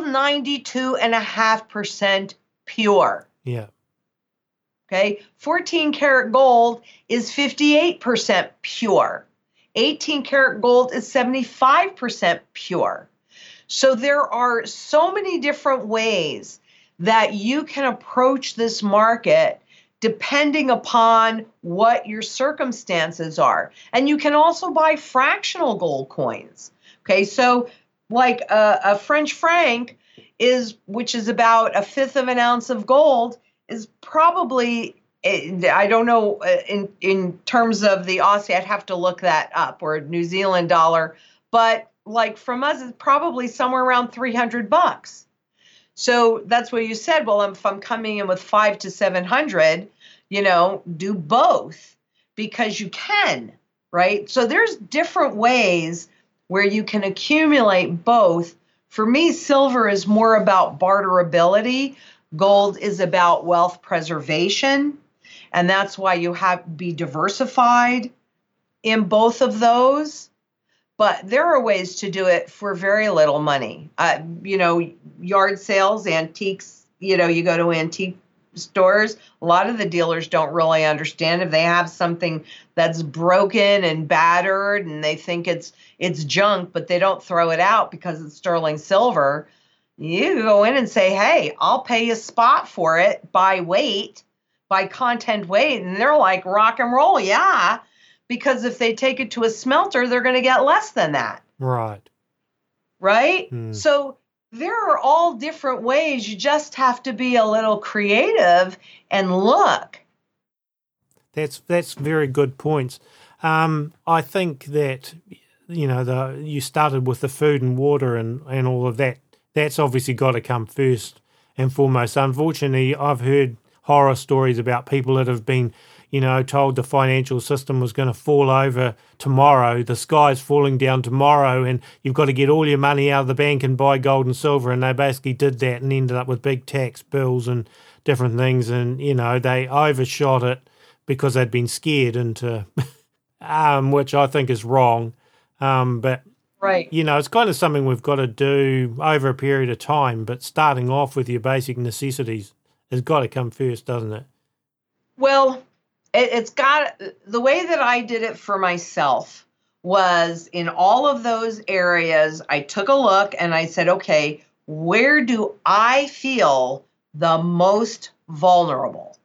92.5% pure. Yeah. Okay. 14 karat gold is 58% pure. 18 karat gold is 75% pure. So there are so many different ways that you can approach this market depending upon what your circumstances are. And you can also buy fractional gold coins. Okay, so like a French franc which is about 1/5 of an ounce of gold, is probably I don't know in terms of the Aussie, I'd have to look that up, or New Zealand dollar. But like from us, it's probably somewhere around $300. So that's what you said. Well, if I'm coming in with 500 to 700, do both because you can, right? So there's different ways where you can accumulate both. For me, silver is more about barterability. Gold is about wealth preservation. And that's why you have to be diversified in both of those. But there are ways to do it for very little money. Yard sales, antiques, you go to antique stores. A lot of the dealers don't really understand if they have something that's broken and battered and they think it's junk, but they don't throw it out because it's sterling silver. You go in and say, hey, I'll pay you spot for it by weight, by content weight. And they're like, rock and roll, yeah. Because if they take it to a smelter, they're going to get less than that. Right. Right? So there are all different ways. You just have to be a little creative and look. That's very good points. I think that, you started with the food and water and all of that. That's obviously got to come first and foremost. Unfortunately, I've heard horror stories about people that have been told the financial system was going to fall over tomorrow, the sky's falling down tomorrow, and you've got to get all your money out of the bank and buy gold and silver. And they basically did that and ended up with big tax bills and different things. And, they overshot it because they'd been scared into, which I think is wrong. But, right. It's kind of something we've got to do over a period of time. But starting off with your basic necessities has got to come first, doesn't it? Well, it's got, the way that I did it for myself was in all of those areas, I took a look and I said, okay, where do I feel the most vulnerable?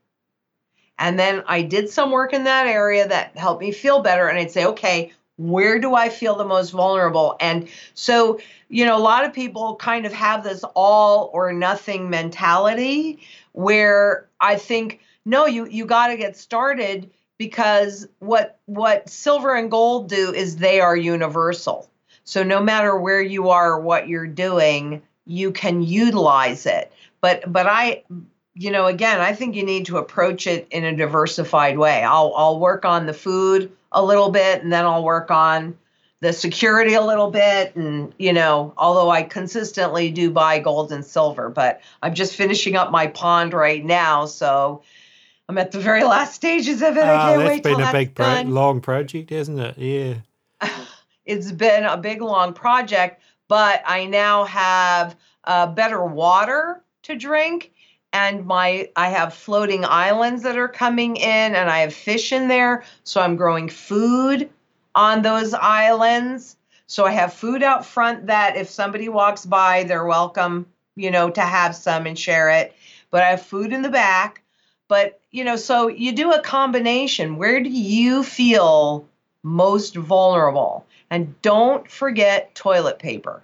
And then I did some work in that area that helped me feel better. And I'd say, okay, where do I feel the most vulnerable? And so, a lot of people kind of have this all or nothing mentality where I think, no, you got to get started, because what silver and gold do is they are universal. So no matter where you are or what you're doing, you can utilize it. But I, again, I think you need to approach it in a diversified way. I'll work on the food a little bit, and then I'll work on the security a little bit. And, although I consistently do buy gold and silver, but I'm just finishing up my pond right now. So I'm at the very last stages of it. I can't wait till that's been a big, long project, hasn't it? Yeah. It's been a big, long project, but I now have better water to drink, and I have floating islands that are coming in, and I have fish in there. So I'm growing food on those islands. So I have food out front that if somebody walks by, they're welcome, to have some and share it. But I have food in the back. But, so you do a combination. Where do you feel most vulnerable? And don't forget toilet paper.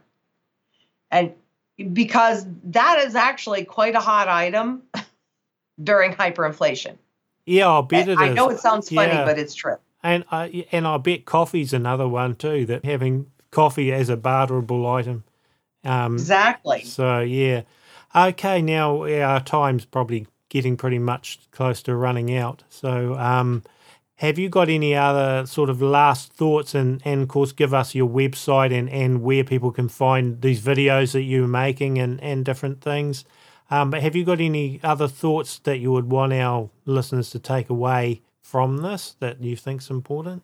And because that is actually quite a hot item during hyperinflation. Yeah, I'll bet it is. I know it sounds funny, but it's true. And I bet coffee's another one too, that having coffee as a barterable item. Exactly. So, yeah. Okay, now our time's probably getting pretty much close to running out. So have you got any other sort of last thoughts, and of course give us your website and where people can find these videos that you're making and different things. But have you got any other thoughts that you would want our listeners to take away from this that you think's important?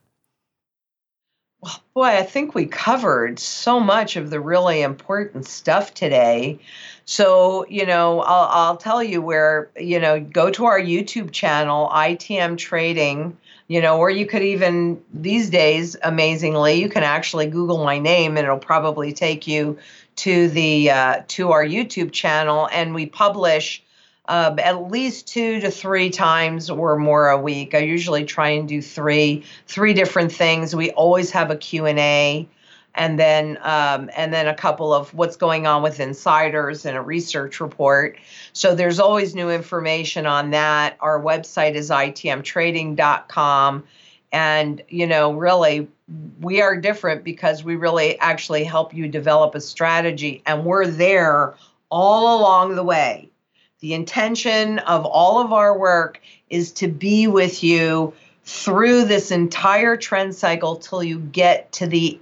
Well, boy, I think we covered so much of the really important stuff today. So, I'll tell you where, go to our YouTube channel, ITM Trading, or you could even, these days, amazingly, you can actually Google my name and it'll probably take you to to our YouTube channel. And we publish at least 2 to 3 times or more a week. I usually try and do three different things. We always have a Q&A. and then a couple of what's going on with insiders and a research report. So there's always new information on that. Our website is itmtrading.com. And, really, we are different because we really actually help you develop a strategy, and we're there all along the way. The intention of all of our work is to be with you through this entire trend cycle till we get to the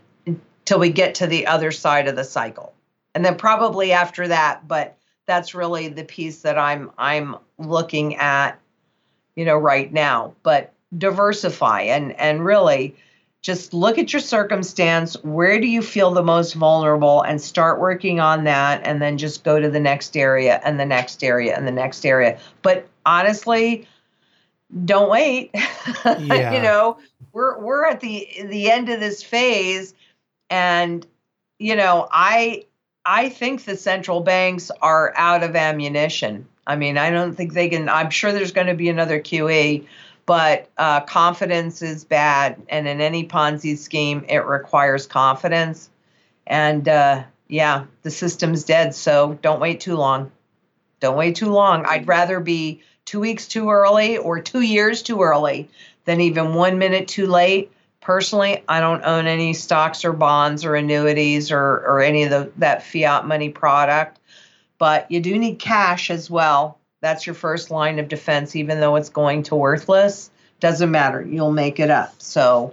other side of the cycle. And then probably after that, but that's really the piece that I'm looking at, right now. But diversify and really just look at your circumstance. Where do you feel the most vulnerable, and start working on that, and then just go to the next area and the next area and the next area. But honestly, don't wait. Yeah. We're at the end of this phase, and I think the central banks are out of ammunition. I mean, I don't think they can. I'm sure there's going to be another QE, but confidence is bad, and in any Ponzi scheme, it requires confidence. And the system's dead. So don't wait too long. Don't wait too long. I'd rather be 2 weeks too early or 2 years too early than even 1 minute too late. Personally, I don't own any stocks or bonds or annuities or any of that fiat money product, but you do need cash as well. That's your first line of defense, even though it's going to worthless. Doesn't matter. You'll make it up. So,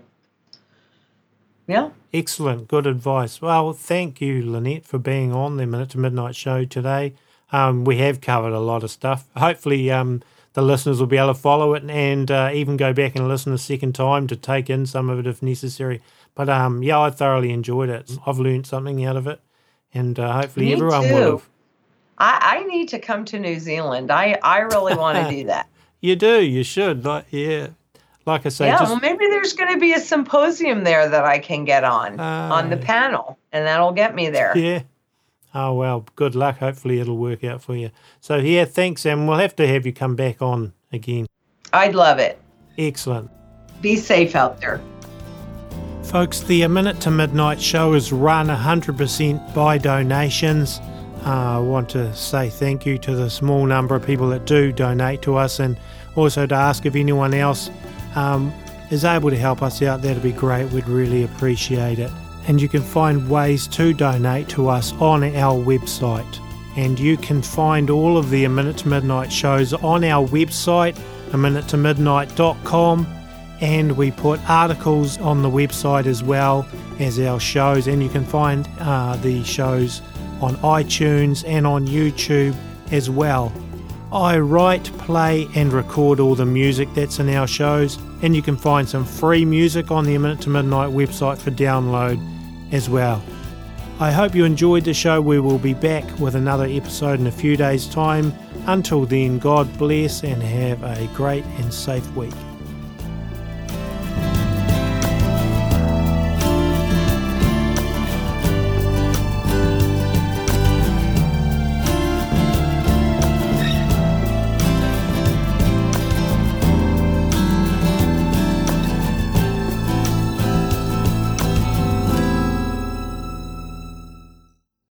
yeah. Excellent. Good advice. Well, thank you, Lynette, for being on the Minute to Midnight show today. We have covered a lot of stuff. Hopefully the listeners will be able to follow it and even go back and listen a second time to take in some of it if necessary. But, I thoroughly enjoyed it. I've learned something out of it, and hopefully Me everyone too. will have. I need to come to New Zealand. I really want to do that. You do. You should. Like I say. Yeah, well, maybe there's going to be a symposium there that I can get on the panel, and that'll get me there. Yeah. Oh, well, good luck. Hopefully it'll work out for you. So, thanks, and we'll have to have you come back on again. I'd love it. Excellent. Be safe out there. Folks, the Minute to Midnight show is run 100% by donations. I want to say thank you to the small number of people that do donate to us, and also to ask if anyone else is able to help us out. That'd be great. We'd really appreciate it. And you can find ways to donate to us on our website. And you can find all of the A Minute to Midnight shows on our website, aminutetomidnight.com. And we put articles on the website as well as our shows. And you can find the shows on iTunes and on YouTube as well. I write, play and record all the music that's in our shows, and you can find some free music on the A Minute to Midnight website for download as well. I hope you enjoyed the show. We will be back with another episode in a few days' time. Until then, God bless and have a great and safe week.